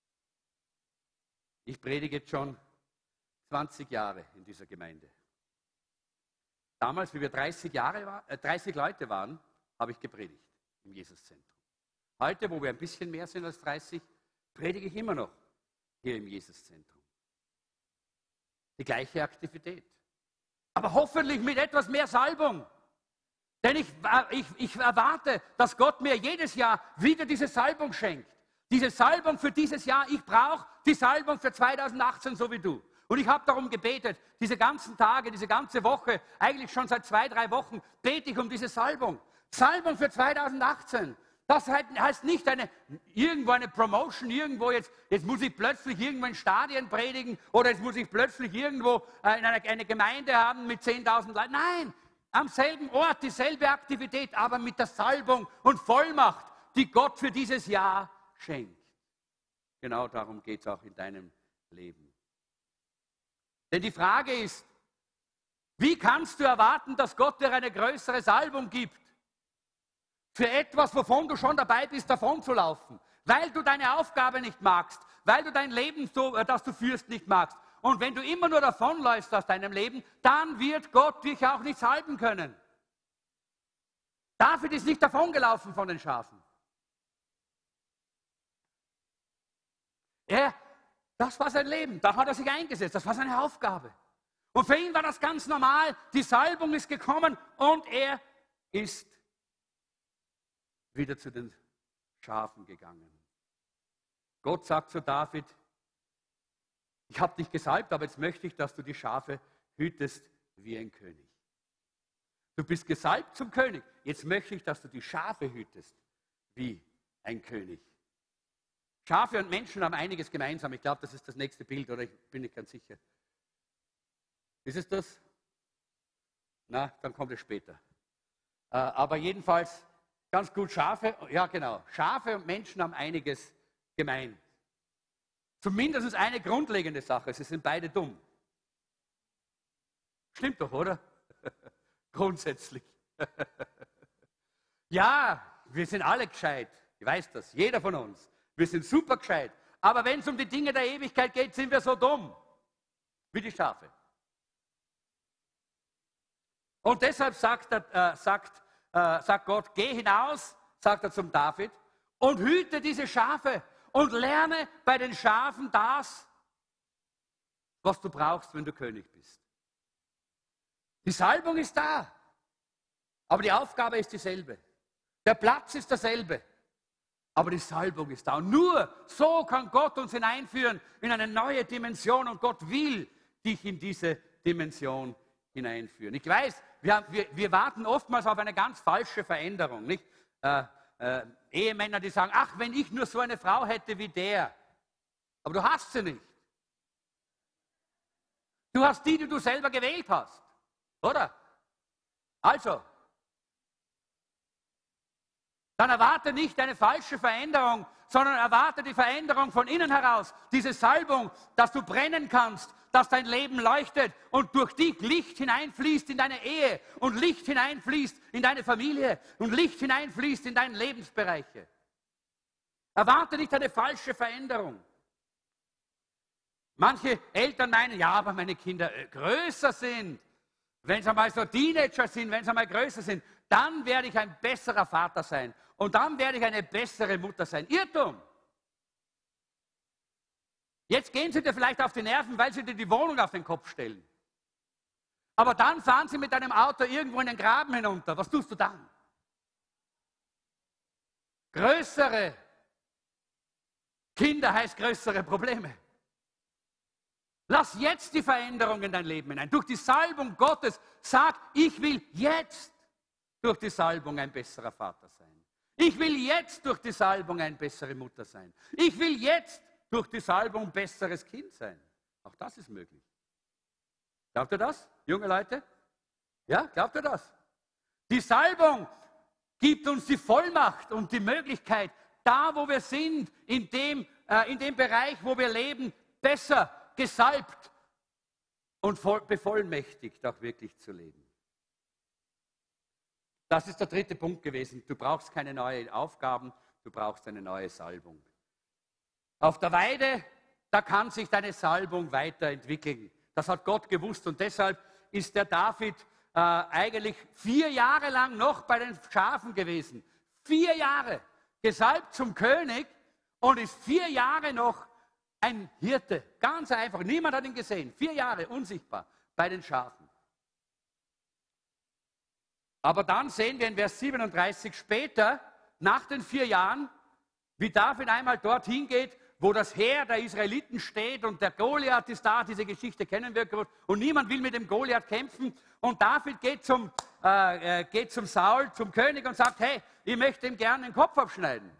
Ich predige jetzt schon zwanzig Jahre in dieser Gemeinde. Damals, wie wir dreißig, Jahre, äh, dreißig Leute waren, habe ich gepredigt im Jesuszentrum. Heute, wo wir ein bisschen mehr sind als dreißig, predige ich immer noch hier im Jesuszentrum. Die gleiche Aktivität. Aber hoffentlich mit etwas mehr Salbung. Denn ich, ich, ich erwarte, dass Gott mir jedes Jahr wieder diese Salbung schenkt. Diese Salbung für dieses Jahr, ich brauche die Salbung für zweitausendachtzehn, so wie du. Und ich habe darum gebetet, diese ganzen Tage, diese ganze Woche, eigentlich schon seit zwei, drei Wochen, bete ich um diese Salbung. Salbung für zweitausendachtzehn. Das heißt nicht eine, irgendwo eine Promotion, irgendwo jetzt, jetzt muss ich plötzlich irgendwo in Stadien predigen oder jetzt muss ich plötzlich irgendwo äh, in eine, eine Gemeinde haben mit zehntausend Leuten. Nein, am selben Ort, dieselbe Aktivität, aber mit der Salbung und Vollmacht, die Gott für dieses Jahr schenkt. Genau darum geht es auch in deinem Leben. Denn die Frage ist, wie kannst du erwarten, dass Gott dir eine größere Salbung gibt? Für etwas, wovon du schon dabei bist, davon zu laufen. Weil du deine Aufgabe nicht magst, weil du dein Leben, so, das du führst, nicht magst. Und wenn du immer nur davonläufst aus deinem Leben, dann wird Gott dich auch nicht salben können. David ist nicht davongelaufen von den Schafen. Er, das war sein Leben, da hat er sich eingesetzt, das war seine Aufgabe. Und für ihn war das ganz normal, die Salbung ist gekommen und er ist wieder zu den Schafen gegangen. Gott sagt zu David, ich habe dich gesalbt, aber jetzt möchte ich, dass du die Schafe hütest wie ein König. Du bist gesalbt zum König, jetzt möchte ich, dass du die Schafe hütest wie ein König. Schafe und Menschen haben einiges gemeinsam. Ich glaube, das ist das nächste Bild, oder ich bin nicht ganz sicher. Ist es das? Na, dann kommt es später. Äh, aber jedenfalls ganz gut, Schafe, ja genau, Schafe und Menschen haben einiges gemein. Zumindest eine grundlegende Sache, sie sind beide dumm. Stimmt doch, oder? Grundsätzlich. Ja, wir sind alle gescheit, ich weiß das, jeder von uns. Wir sind super gescheit. Aber wenn es um die Dinge der Ewigkeit geht, sind wir so dumm wie die Schafe. Und deshalb sagt, er, äh, sagt, äh, sagt Gott, geh hinaus, sagt er zum David, und hüte diese Schafe und lerne bei den Schafen das, was du brauchst, wenn du König bist. Die Salbung ist da, aber die Aufgabe ist dieselbe. Der Platz ist derselbe. Aber die Salbung ist da. Und nur so kann Gott uns hineinführen in eine neue Dimension. Und Gott will dich in diese Dimension hineinführen. Ich weiß, wir, wir, wir warten oftmals auf eine ganz falsche Veränderung. Nicht? Äh, äh, Ehemänner, die sagen, ach, wenn ich nur so eine Frau hätte wie der. Aber du hast sie nicht. Du hast die, die du selber gewählt hast. Oder? Also, dann erwarte nicht eine falsche Veränderung, sondern erwarte die Veränderung von innen heraus. Diese Salbung, dass du brennen kannst, dass dein Leben leuchtet und durch dich Licht hineinfließt in deine Ehe und Licht hineinfließt in deine Familie und Licht hineinfließt in deine Lebensbereiche. Erwarte nicht eine falsche Veränderung. Manche Eltern meinen, ja, aber meine Kinder größer sind, wenn sie einmal so Teenager sind, wenn sie einmal größer sind, dann werde ich ein besserer Vater sein und dann werde ich eine bessere Mutter sein. Irrtum! Jetzt gehen sie dir vielleicht auf die Nerven, weil sie dir die Wohnung auf den Kopf stellen. Aber dann fahren sie mit deinem Auto irgendwo in den Graben hinunter. Was tust du dann? Größere Kinder heißt größere Probleme. Lass jetzt die Veränderung in dein Leben hinein. Durch die Salbung Gottes sag, ich will jetzt durch die Salbung ein besserer Vater sein. Ich will jetzt durch die Salbung eine bessere Mutter sein. Ich will jetzt durch die Salbung ein besseres Kind sein. Auch das ist möglich. Glaubt ihr das, junge Leute? Ja, glaubt ihr das? Die Salbung gibt uns die Vollmacht und die Möglichkeit, da, wo wir sind, in dem, äh, in dem Bereich, wo wir leben, besser gesalbt und voll, bevollmächtigt auch wirklich zu leben. Das ist der dritte Punkt gewesen. Du brauchst keine neuen Aufgaben, du brauchst eine neue Salbung. Auf der Weide, da kann sich deine Salbung weiterentwickeln. Das hat Gott gewusst und deshalb ist der David äh, eigentlich vier Jahre lang noch bei den Schafen gewesen. Vier Jahre gesalbt zum König und ist vier Jahre noch ein Hirte. Ganz einfach. Niemand hat ihn gesehen. Vier Jahre unsichtbar bei den Schafen. Aber dann sehen wir in Vers siebenunddreißig später, nach den vier Jahren, wie David einmal dorthin geht, wo das Heer der Israeliten steht und der Goliath ist da, diese Geschichte kennen wir gut, und niemand will mit dem Goliath kämpfen. Und David geht zum, äh, geht zum Saul, zum König und sagt, hey, ich möchte ihm gerne den Kopf abschneiden.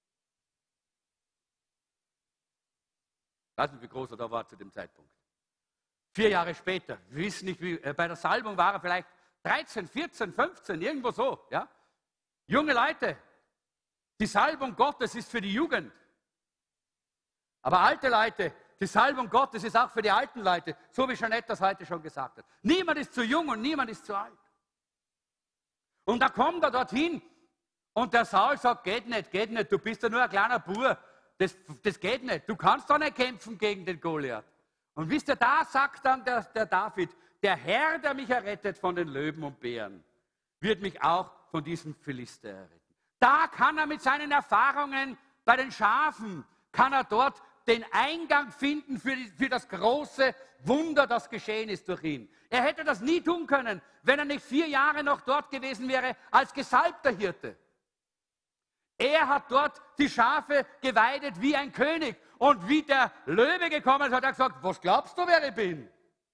Ich weiß nicht, wie groß er da war zu dem Zeitpunkt. Vier Jahre später, wir wissen nicht, wie, äh, bei der Salbung war er vielleicht dreizehn, vierzehn, fünfzehn, irgendwo so. Ja? Junge Leute, die Salbung Gottes ist für die Jugend. Aber alte Leute, die Salbung Gottes ist auch für die alten Leute, so wie Jeanette das heute schon gesagt hat. Niemand ist zu jung und niemand ist zu alt. Und da kommt er dorthin und der Saul sagt, geht nicht, geht nicht, du bist ja nur ein kleiner Bub, das, das geht nicht, du kannst doch nicht kämpfen gegen den Goliath. Und wisst ihr, da sagt dann der, der David, der Herr, der mich errettet von den Löwen und Bären, wird mich auch von diesem Philister erretten. Da kann er mit seinen Erfahrungen bei den Schafen, kann er dort den Eingang finden für, die, für das große Wunder, das geschehen ist durch ihn. Er hätte das nie tun können, wenn er nicht vier Jahre noch dort gewesen wäre als gesalbter Hirte. Er hat dort die Schafe geweidet wie ein König. Und wie der Löwe gekommen ist, hat er gesagt, was glaubst du, wer ich bin?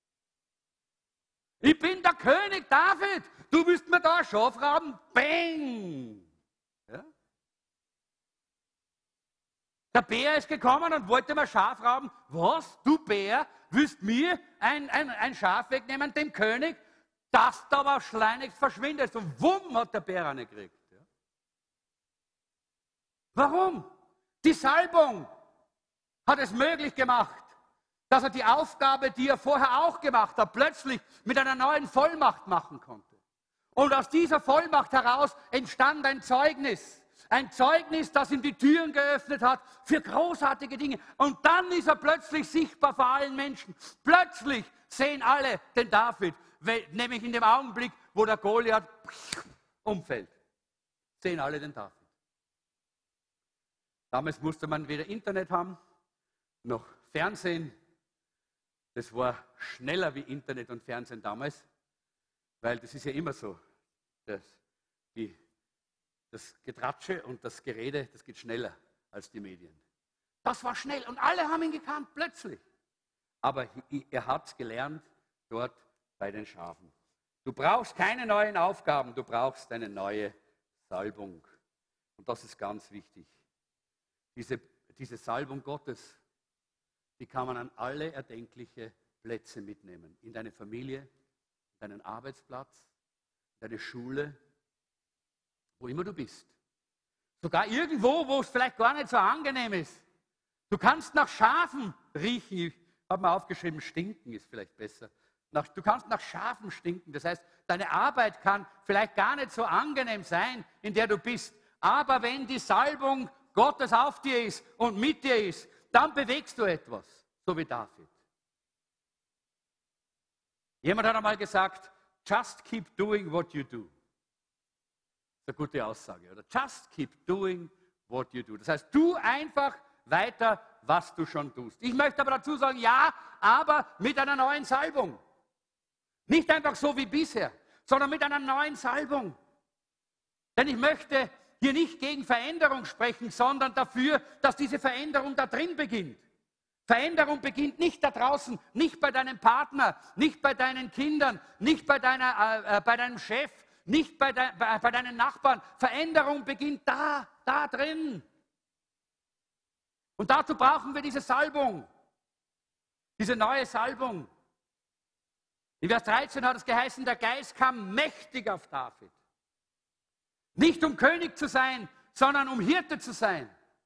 Ich bin der König David. Du willst mir da ein Schaf rauben? Bang! Ja? Der Bär ist gekommen und wollte mir ein Schaf rauben. Was? Du Bär, willst mir ein, ein, ein Schaf wegnehmen, dem König? Das da aber schleunigst verschwindet. Und wumm hat der Bär eine gekriegt. Ja? Warum? Die Salbung hat es möglich gemacht, dass er die Aufgabe, die er vorher auch gemacht hat, plötzlich mit einer neuen Vollmacht machen konnte. Und aus dieser Vollmacht heraus entstand ein Zeugnis. Ein Zeugnis, das ihm die Türen geöffnet hat für großartige Dinge. Und dann ist er plötzlich sichtbar vor allen Menschen. Plötzlich sehen alle den David, nämlich in dem Augenblick, wo der Goliath umfällt. Sehen alle den David. Damals musste man weder Internet haben, noch Fernsehen. Das war schneller wie Internet und Fernsehen damals, weil das ist ja immer so. Das, die, das Getratsche und das Gerede, das geht schneller als die Medien. Das war schnell und alle haben ihn gekannt, plötzlich. Aber er hat es gelernt dort bei den Schafen. Du brauchst keine neuen Aufgaben, du brauchst eine neue Salbung. Und das ist ganz wichtig. Diese, diese Salbung Gottes, die kann man an alle erdenklichen Plätze mitnehmen. In deine Familie, in deinen Arbeitsplatz, in deine Schule, wo immer du bist. Sogar irgendwo, wo es vielleicht gar nicht so angenehm ist. Du kannst nach Schafen riechen. Ich habe mir aufgeschrieben, stinken ist vielleicht besser. Nach, du kannst nach Schafen stinken. Das heißt, deine Arbeit kann vielleicht gar nicht so angenehm sein, in der du bist. Aber wenn die Salbung Gottes auf dir ist und mit dir ist, dann bewegst du etwas, so wie David. Jemand hat einmal gesagt, just keep doing what you do. Das ist eine gute Aussage, oder? Just keep doing what you do. Das heißt, tu einfach weiter, was du schon tust. Ich möchte aber dazu sagen, ja, aber mit einer neuen Salbung. Nicht einfach so wie bisher, sondern mit einer neuen Salbung. Denn ich möchte hier nicht gegen Veränderung sprechen, sondern dafür, dass diese Veränderung da drin beginnt. Veränderung beginnt nicht da draußen, nicht bei deinem Partner, nicht bei deinen Kindern, nicht bei, deiner, äh, bei deinem Chef, nicht bei, de, bei, bei deinen Nachbarn. Veränderung beginnt da, da drin. Und dazu brauchen wir diese Salbung, diese neue Salbung. In Vers dreizehn hat es geheißen, der Geist kam mächtig auf David. Nicht um König zu sein, sondern um Hirte zu sein.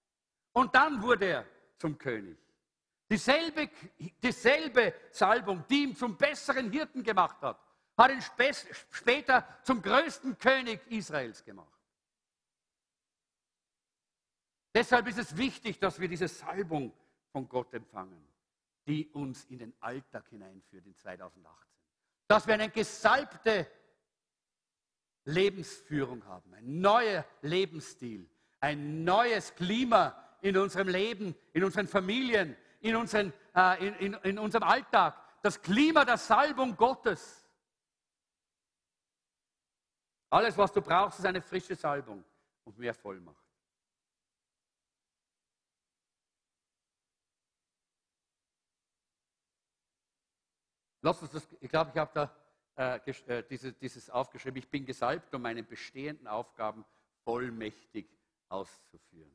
Und dann wurde er zum König. Dieselbe, dieselbe Salbung, die ihn zum besseren Hirten gemacht hat, hat ihn später zum größten König Israels gemacht. Deshalb ist es wichtig, dass wir diese Salbung von Gott empfangen, die uns in den Alltag hineinführt in zweitausendachtzehn. Dass wir eine gesalbte Lebensführung haben, ein neuer Lebensstil, ein neues Klima in unserem Leben, in unseren Familien, in, unseren, äh, in, in, in unserem Alltag. Das Klima der Salbung Gottes. Alles, was du brauchst, ist eine frische Salbung und mehr Vollmacht. Lass uns das, ich glaube, ich habe da äh, äh, diese, dieses aufgeschrieben. Ich bin gesalbt, um meine bestehenden Aufgaben vollmächtig auszuführen.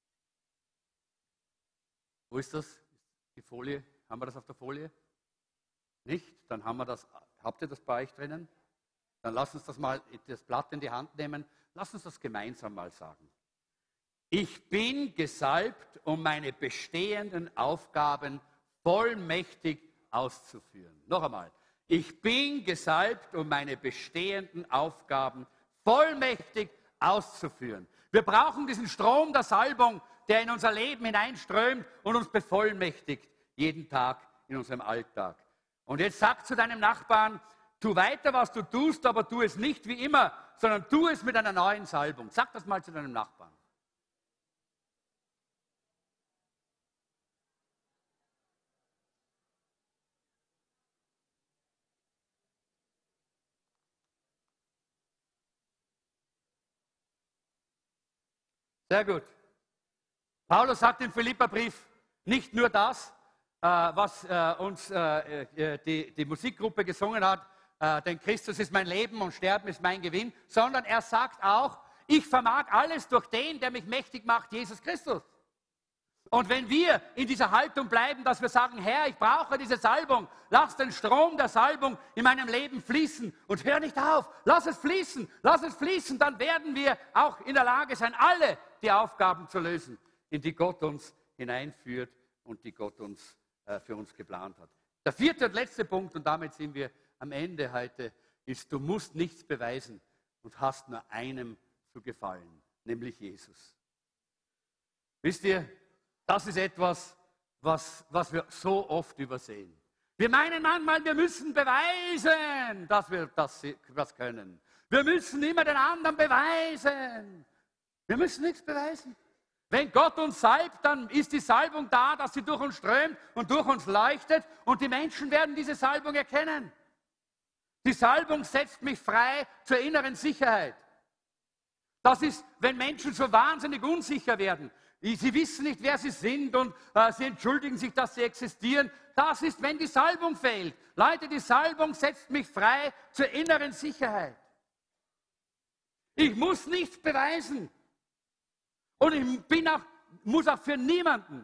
Wo ist das? Die Folie? Haben wir das auf der Folie? Nicht? Dann haben wir das. Habt ihr das bei euch drinnen? Dann lasst uns das mal, das Blatt in die Hand nehmen. Lasst uns das gemeinsam mal sagen. Ich bin gesalbt, um meine bestehenden Aufgaben vollmächtig auszuführen. Noch einmal. Ich bin gesalbt, um meine bestehenden Aufgaben vollmächtig auszuführen. Wir brauchen diesen Strom der Salbung, der in unser Leben hineinströmt und uns bevollmächtigt, jeden Tag in unserem Alltag. Und jetzt sag zu deinem Nachbarn, tu weiter, was du tust, aber tu es nicht wie immer, sondern tu es mit einer neuen Salbung. Sag das mal zu deinem Nachbarn. Sehr gut. Paulus sagt im Philipperbrief nicht nur das, äh, was äh, uns äh, äh, die, die Musikgruppe gesungen hat, äh, denn Christus ist mein Leben und Sterben ist mein Gewinn, sondern er sagt auch, ich vermag alles durch den, der mich mächtig macht, Jesus Christus. Und wenn wir in dieser Haltung bleiben, dass wir sagen, Herr, ich brauche diese Salbung, lass den Strom der Salbung in meinem Leben fließen und hör nicht auf, lass es fließen, lass es fließen, dann werden wir auch in der Lage sein, alle die Aufgaben zu lösen, in die Gott uns hineinführt und die Gott uns äh, für uns geplant hat. Der vierte und letzte Punkt, und damit sind wir am Ende heute, ist, du musst nichts beweisen und hast nur einem zu gefallen, nämlich Jesus. Wisst ihr, das ist etwas, was, was wir so oft übersehen. Wir meinen manchmal, wir müssen beweisen, dass wir das, das können. Wir müssen immer den anderen beweisen. Wir müssen nichts beweisen. Wenn Gott uns salbt, dann ist die Salbung da, dass sie durch uns strömt und durch uns leuchtet und die Menschen werden diese Salbung erkennen. Die Salbung setzt mich frei zur inneren Sicherheit. Das ist, wenn Menschen so wahnsinnig unsicher werden. Sie wissen nicht, wer sie sind und äh, sie entschuldigen sich, dass sie existieren. Das ist, wenn die Salbung fehlt. Leute, die Salbung setzt mich frei zur inneren Sicherheit. Ich muss nichts beweisen. Und ich bin auch, muss auch für niemanden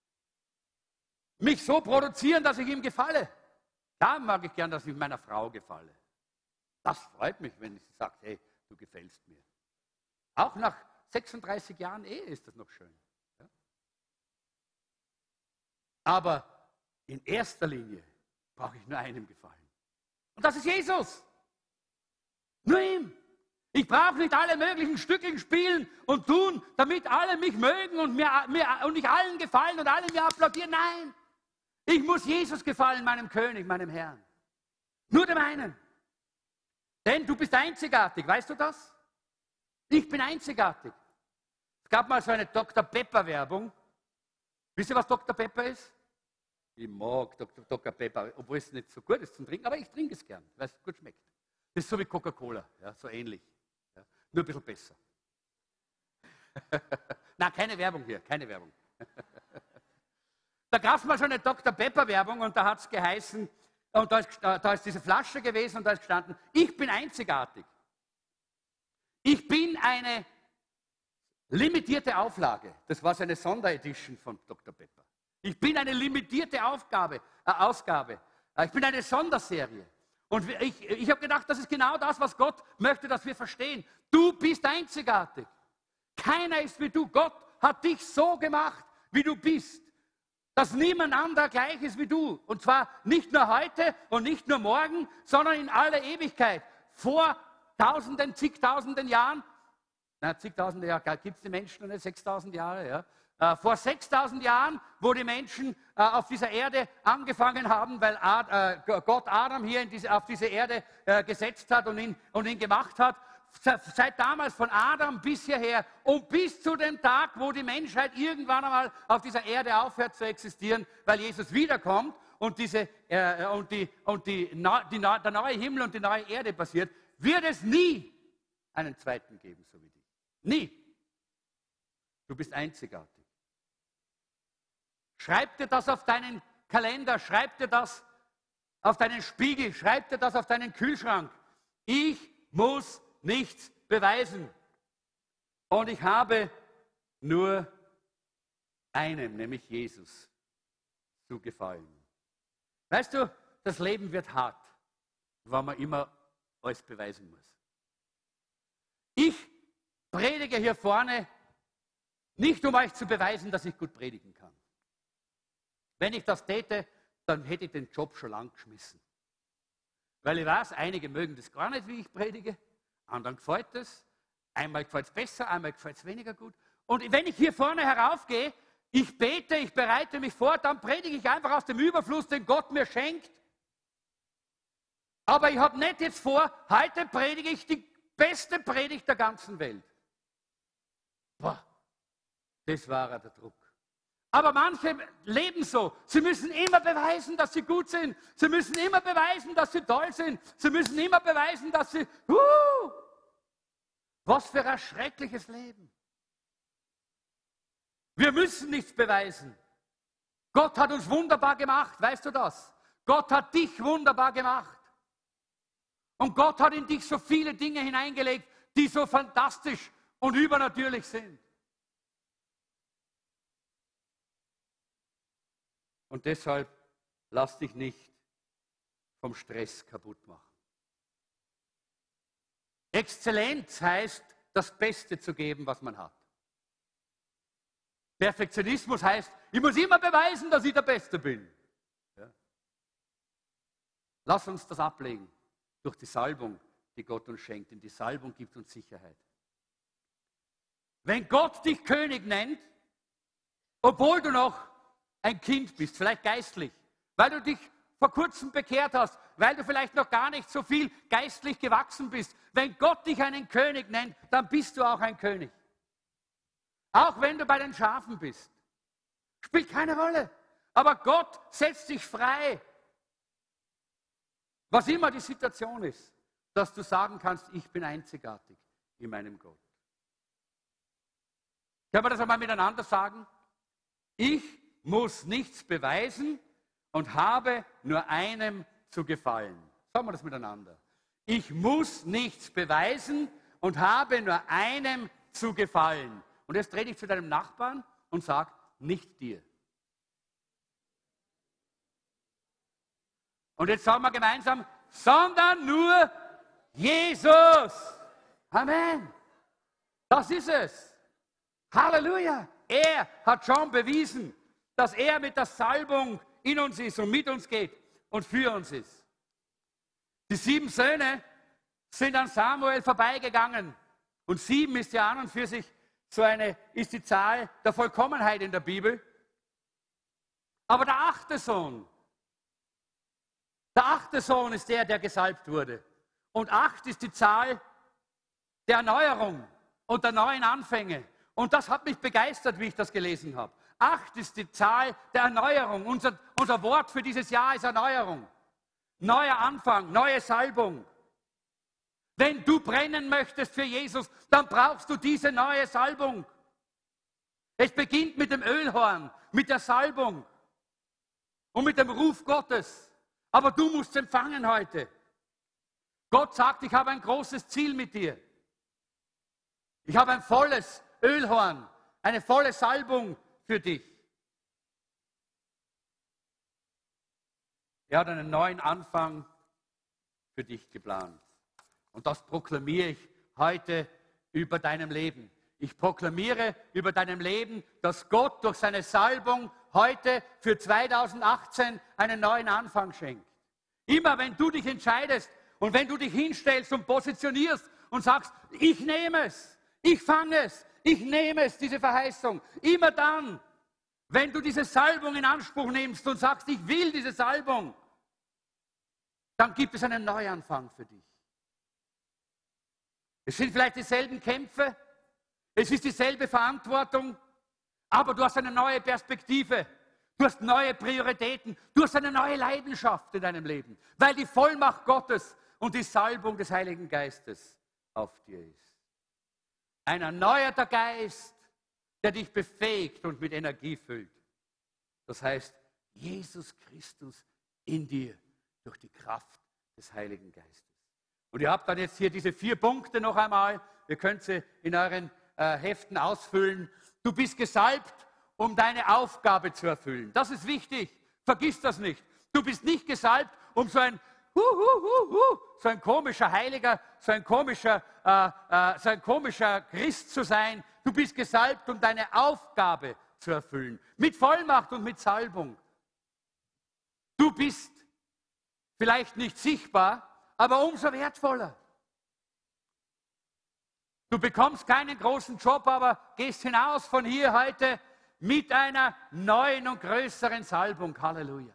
mich so produzieren, dass ich ihm gefalle. Da mag ich gern, dass ich meiner Frau gefalle. Das freut mich, wenn sie sagt, hey, du gefällst mir. Auch nach sechsunddreißig Jahren Ehe ist das noch schön. Ja? Aber in erster Linie brauche ich nur einem gefallen. Und das ist Jesus. Nur ihm. Ich brauche nicht alle möglichen Stückchen spielen und tun, damit alle mich mögen und, mir, mir, und ich allen gefallen und alle mir applaudieren. Nein, ich muss Jesus gefallen, meinem König, meinem Herrn. Nur dem einen. Denn du bist einzigartig, weißt du das? Ich bin einzigartig. Es gab mal so eine Doktor Pepper-Werbung. Wisst ihr, was Doktor Pepper ist? Ich mag Doktor Pepper, obwohl es nicht so gut ist zum Trinken, aber ich trinke es gern, weil es gut schmeckt. Das ist so wie Coca-Cola, ja, so ähnlich. Ja, nur ein bisschen besser. Nein, keine Werbung hier, keine Werbung. Da gab es mal so eine Doktor Pepper-Werbung und da hat es geheißen, und da ist, da ist diese Flasche gewesen und da ist gestanden, ich bin einzigartig. Ich bin eine limitierte Auflage. Das war so eine Sonderedition von Doktor Pepper. Ich bin eine limitierte Aufgabe, äh, Ausgabe. Ich bin eine Sonderserie. Und ich, ich habe gedacht, das ist genau das, was Gott möchte, dass wir verstehen. Du bist einzigartig. Keiner ist wie du. Gott hat dich so gemacht, wie du bist, dass niemand anderer gleich ist wie du. Und zwar nicht nur heute und nicht nur morgen, sondern in aller Ewigkeit. Vor tausenden, zigtausenden Jahren, na, zigtausende Jahre, gibt es die Menschen noch nicht, sechstausend Jahre, ja. Äh, vor sechstausend Jahren, wo die Menschen äh, auf dieser Erde angefangen haben, weil Ad, äh, Gott Adam hier in diese, auf diese Erde äh, gesetzt hat und ihn, und ihn gemacht hat, seit damals von Adam bis hierher und bis zu dem Tag, wo die Menschheit irgendwann einmal auf dieser Erde aufhört zu existieren, weil Jesus wiederkommt und, diese, äh, und, die, und die, die, der neue Himmel und die neue Erde passiert, wird es nie einen zweiten geben, so wie dich. Nie. Du bist einzigartig. Schreib dir das auf deinen Kalender, schreib dir das auf deinen Spiegel, schreib dir das auf deinen Kühlschrank. Ich muss nichts beweisen. Und ich habe nur einem, nämlich Jesus, zu gefallen. Weißt du, das Leben wird hart, weil man immer alles beweisen muss. Ich predige hier vorne nicht, um euch zu beweisen, dass ich gut predigen kann. Wenn ich das täte, dann hätte ich den Job schon lang geschmissen. Weil ich weiß, einige mögen das gar nicht, wie ich predige. Anderen gefällt es. Einmal gefällt es besser, einmal gefällt es weniger gut. Und wenn ich hier vorne heraufgehe, ich bete, ich bereite mich vor, dann predige ich einfach aus dem Überfluss, den Gott mir schenkt. Aber ich habe nicht jetzt vor, heute predige ich die beste Predigt der ganzen Welt. Boah, das war der Druck. Aber manche leben so. Sie müssen immer beweisen, dass sie gut sind. Sie müssen immer beweisen, dass sie toll sind. Sie müssen immer beweisen, dass sie... Uh, was für ein schreckliches Leben. Wir müssen nichts beweisen. Gott hat uns wunderbar gemacht, weißt du das? Gott hat dich wunderbar gemacht. Und Gott hat in dich so viele Dinge hineingelegt, die so fantastisch und übernatürlich sind. Und deshalb lass dich nicht vom Stress kaputt machen. Exzellenz heißt, das Beste zu geben, was man hat. Perfektionismus heißt, ich muss immer beweisen, dass ich der Beste bin. Ja. Lass uns das ablegen durch die Salbung, die Gott uns schenkt. Denn die Salbung gibt uns Sicherheit. Wenn Gott dich König nennt, obwohl du noch ein Kind bist, vielleicht geistlich, weil du dich vor kurzem bekehrt hast, weil du vielleicht noch gar nicht so viel geistlich gewachsen bist. Wenn Gott dich einen König nennt, dann bist du auch ein König. Auch wenn du bei den Schafen bist. Spielt keine Rolle. Aber Gott setzt dich frei. Was immer die Situation ist, dass du sagen kannst, ich bin einzigartig in meinem Gott. Können wir das einmal miteinander sagen? Ich muss nichts beweisen und habe nur einem zu gefallen. Sagen wir das miteinander. Ich muss nichts beweisen und habe nur einem zu gefallen. Und jetzt dreh dich zu deinem Nachbarn und sag, nicht dir. Und jetzt sagen wir gemeinsam, sondern nur Jesus. Amen. Das ist es. Halleluja. Er hat schon bewiesen, dass er mit der Salbung in uns ist und mit uns geht und für uns ist. Die sieben Söhne sind an Samuel vorbeigegangen. Und sieben ist ja an und für sich so eine, ist die Zahl der Vollkommenheit in der Bibel. Aber der achte Sohn, der achte Sohn ist der, der gesalbt wurde. Und acht ist die Zahl der Erneuerung und der neuen Anfänge. Und das hat mich begeistert, wie ich das gelesen habe. Acht ist die Zahl der Erneuerung. Unser, unser Wort für dieses Jahr ist Erneuerung. Neuer Anfang, neue Salbung. Wenn du brennen möchtest für Jesus, dann brauchst du diese neue Salbung. Es beginnt mit dem Ölhorn, mit der Salbung und mit dem Ruf Gottes. Aber du musst empfangen heute. Gott sagt, ich habe ein großes Ziel mit dir. Ich habe ein volles Ölhorn, eine volle Salbung für dich. Er hat einen neuen Anfang für dich geplant. Und das proklamiere ich heute über deinem Leben. Ich proklamiere über deinem Leben, dass Gott durch seine Salbung heute für zweitausendachtzehn einen neuen Anfang schenkt. Immer wenn du dich entscheidest und wenn du dich hinstellst und positionierst und sagst, ich nehme es, ich fange es, ich nehme es, diese Verheißung. Immer dann, wenn du diese Salbung in Anspruch nimmst und sagst, ich will diese Salbung, dann gibt es einen Neuanfang für dich. Es sind vielleicht dieselben Kämpfe, es ist dieselbe Verantwortung, aber du hast eine neue Perspektive, du hast neue Prioritäten, du hast eine neue Leidenschaft in deinem Leben, weil die Vollmacht Gottes und die Salbung des Heiligen Geistes auf dir ist. Ein erneuerter Geist, der dich befähigt und mit Energie füllt. Das heißt, Jesus Christus in dir durch die Kraft des Heiligen Geistes. Und ihr habt dann jetzt hier diese vier Punkte noch einmal. Ihr könnt sie in euren äh, Heften ausfüllen. Du bist gesalbt, um deine Aufgabe zu erfüllen. Das ist wichtig. Vergiss das nicht. Du bist nicht gesalbt, um so ein hu, hu, hu, hu, so ein komischer Heiliger, so ein komischer, äh, äh, so ein komischer Christ zu sein. Du bist gesalbt, um deine Aufgabe zu erfüllen. Mit Vollmacht und mit Salbung. Du bist vielleicht nicht sichtbar, aber umso wertvoller. Du bekommst keinen großen Job, aber gehst hinaus von hier heute mit einer neuen und größeren Salbung. Halleluja.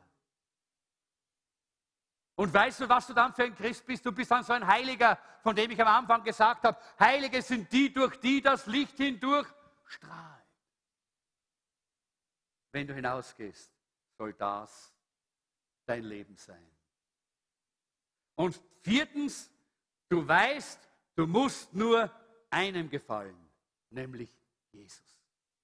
Und weißt du, was du dann für ein Christ bist? Du bist dann so ein Heiliger, von dem ich am Anfang gesagt habe, Heilige sind die, durch die das Licht hindurch strahlt. Wenn du hinausgehst, soll das dein Leben sein. Und viertens, du weißt, du musst nur einem gefallen, nämlich Jesus.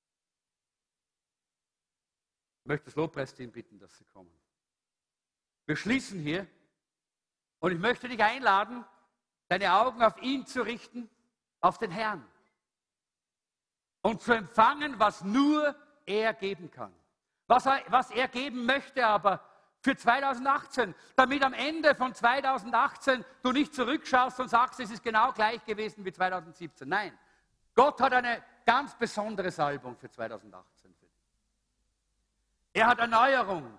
Ich möchte das Lobpreisteam bitten, dass sie kommen. Wir schließen hier und ich möchte dich einladen, deine Augen auf ihn zu richten, auf den Herrn und zu empfangen, was nur er geben kann. Was er, was er geben möchte aber für zweitausendachtzehn, damit am Ende von zweitausendachtzehn du nicht zurückschaust und sagst, es ist genau gleich gewesen wie zweitausendsiebzehn. Nein, Gott hat eine ganz besondere Salbung für zweitausendachtzehn für dich. Er hat Erneuerung,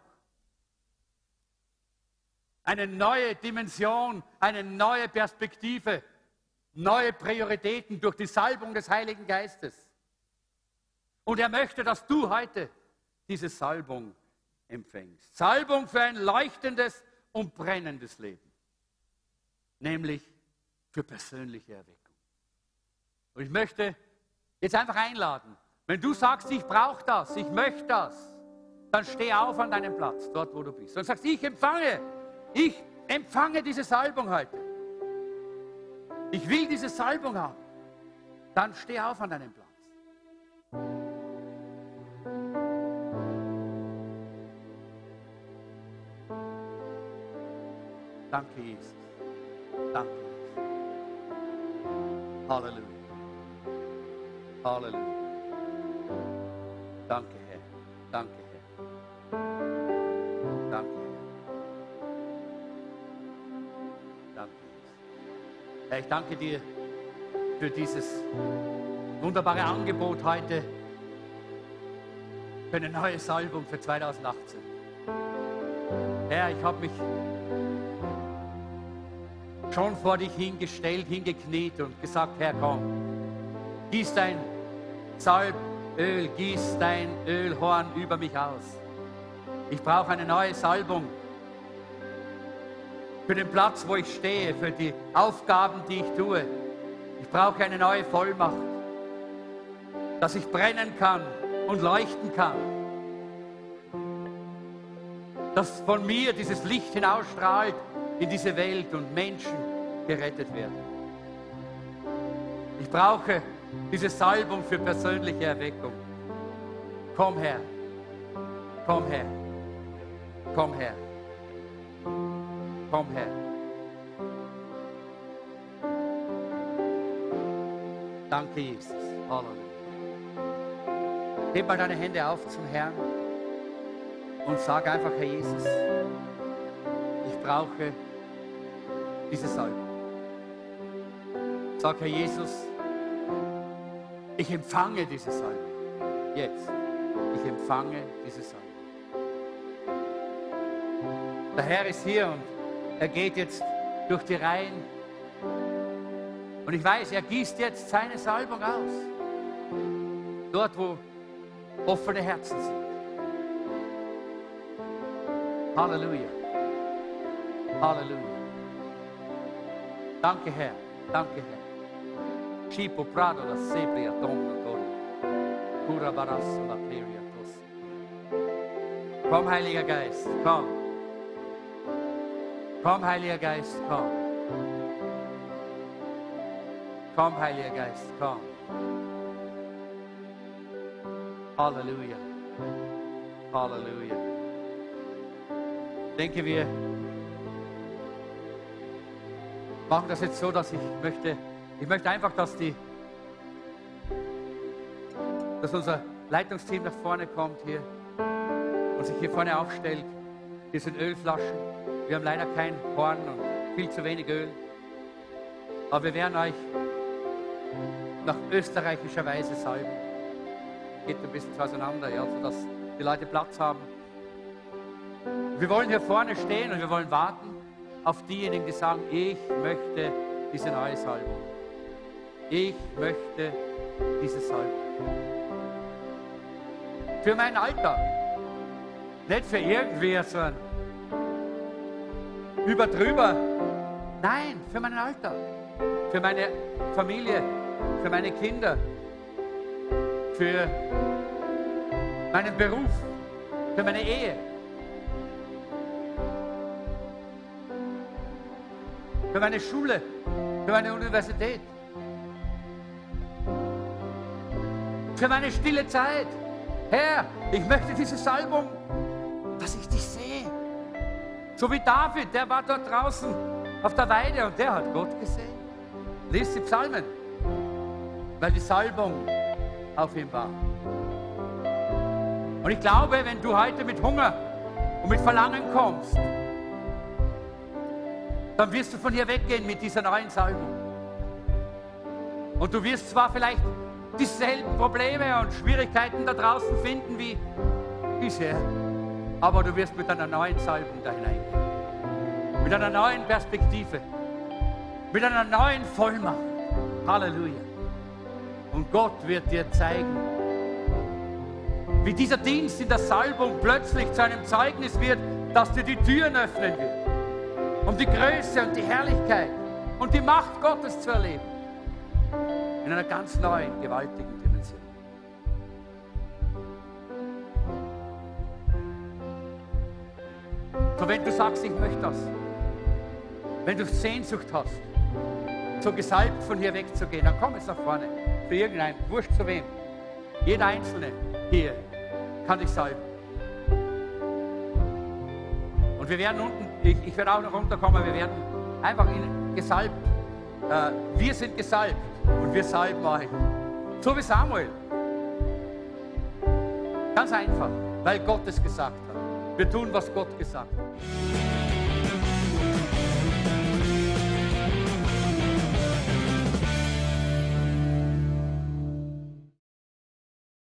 eine neue Dimension, eine neue Perspektive, neue Prioritäten durch die Salbung des Heiligen Geistes. Und er möchte, dass du heute diese Salbung empfängst. Salbung für ein leuchtendes und brennendes Leben, nämlich für persönliche Erweckung. Und ich möchte jetzt einfach einladen, wenn du sagst, ich brauche das, ich möchte das, dann steh auf an deinem Platz, dort wo du bist, und sagst, ich empfange, ich empfange diese Salbung heute. Ich will diese Salbung haben. Dann steh auf an deinem Platz. Danke, Jesus. Danke, Jesus. Halleluja. Halleluja. Danke, Herr. Danke, Herr. Danke, Herr. Danke, Jesus. Herr, ich danke dir für dieses wunderbare Angebot heute, für eine neue Salbung für zweitausendachtzehn. Herr, ich habe mich schon vor dich hingestellt, hingekniet und gesagt, Herr, komm, gieß dein Salböl, gieß dein Ölhorn über mich aus. Ich brauche eine neue Salbung für den Platz, wo ich stehe, für die Aufgaben, die ich tue. Ich brauche eine neue Vollmacht, dass ich brennen kann und leuchten kann. Dass von mir dieses Licht hinausstrahlt in diese Welt und Menschen gerettet werden. Ich brauche diese Salbung für persönliche Erweckung. Komm her, komm her, komm her, komm her. Danke, Jesus. Halleluja. Heb mal deine Hände auf zum Herrn und sag einfach, Herr Jesus, ich brauche diese Salbung. Sag, Herr Jesus, Ich empfange diese Salbung. Jetzt. Ich empfange diese Salbung. Der Herr ist hier und er geht jetzt durch die Reihen. Und ich weiß, er gießt jetzt seine Salbung aus. Dort, wo offene Herzen sind. Halleluja. Halleluja. Danke, Herr. Danke, Herr. Chipo Prado la Sebria Donna Donna. Cura Barasso la Peria Tos. Komm, Heiliger Geist, komm. Komm, Heiliger Geist, komm. Komm, Heiliger Geist, komm. Halleluja. Halleluja. Ich denke, wir machen das jetzt so, dass ich möchte, ich möchte einfach, dass die, dass unser Leitungsteam nach vorne kommt hier und sich hier vorne aufstellt. Hier sind Ölflaschen. Wir haben leider kein Horn und viel zu wenig Öl. Aber wir werden euch nach österreichischer Weise salben. Geht ein bisschen auseinander, ja, sodass die Leute Platz haben. Wir wollen hier vorne stehen und wir wollen warten auf diejenigen, die sagen, ich möchte diese neue Salbung. Ich möchte diese Salbung. Für mein Alter. Nicht für irgendwie so ein überdrüber. Nein, für mein Alter. Für meine Familie. Für meine Kinder. Für meinen Beruf. Für meine Ehe. Für meine Schule. Für meine Universität. Für meine stille Zeit. Herr, ich möchte diese Salbung, dass ich dich sehe. So wie David, der war dort draußen auf der Weide und der hat Gott gesehen. Lies die Psalmen, weil die Salbung auf ihm war. Und ich glaube, wenn du heute mit Hunger und mit Verlangen kommst, dann wirst du von hier weggehen mit dieser neuen Salbung. Und du wirst zwar vielleicht dieselben Probleme und Schwierigkeiten da draußen finden wie bisher, aber du wirst mit einer neuen Salbung da hineingehen. Mit einer neuen Perspektive. Mit einer neuen Vollmacht. Halleluja. Und Gott wird dir zeigen, wie dieser Dienst in der Salbung plötzlich zu einem Zeugnis wird, dass dir die Türen öffnen wird, um die Größe und die Herrlichkeit und die Macht Gottes zu erleben. In einer ganz neuen, gewaltigen Dimension. So, wenn du sagst, ich möchte das, wenn du Sehnsucht hast, so gesalbt von hier wegzugehen, dann komm jetzt nach vorne. Für irgendeinen, wurscht zu wem. Jeder Einzelne hier kann dich salben. Und wir werden unten, ich, ich werde auch noch runterkommen, wir werden einfach in, gesalbt. Äh, wir sind gesalbt und wir salben euch. So wie Samuel. Ganz einfach, weil Gott es gesagt hat. Wir tun, was Gott gesagt hat.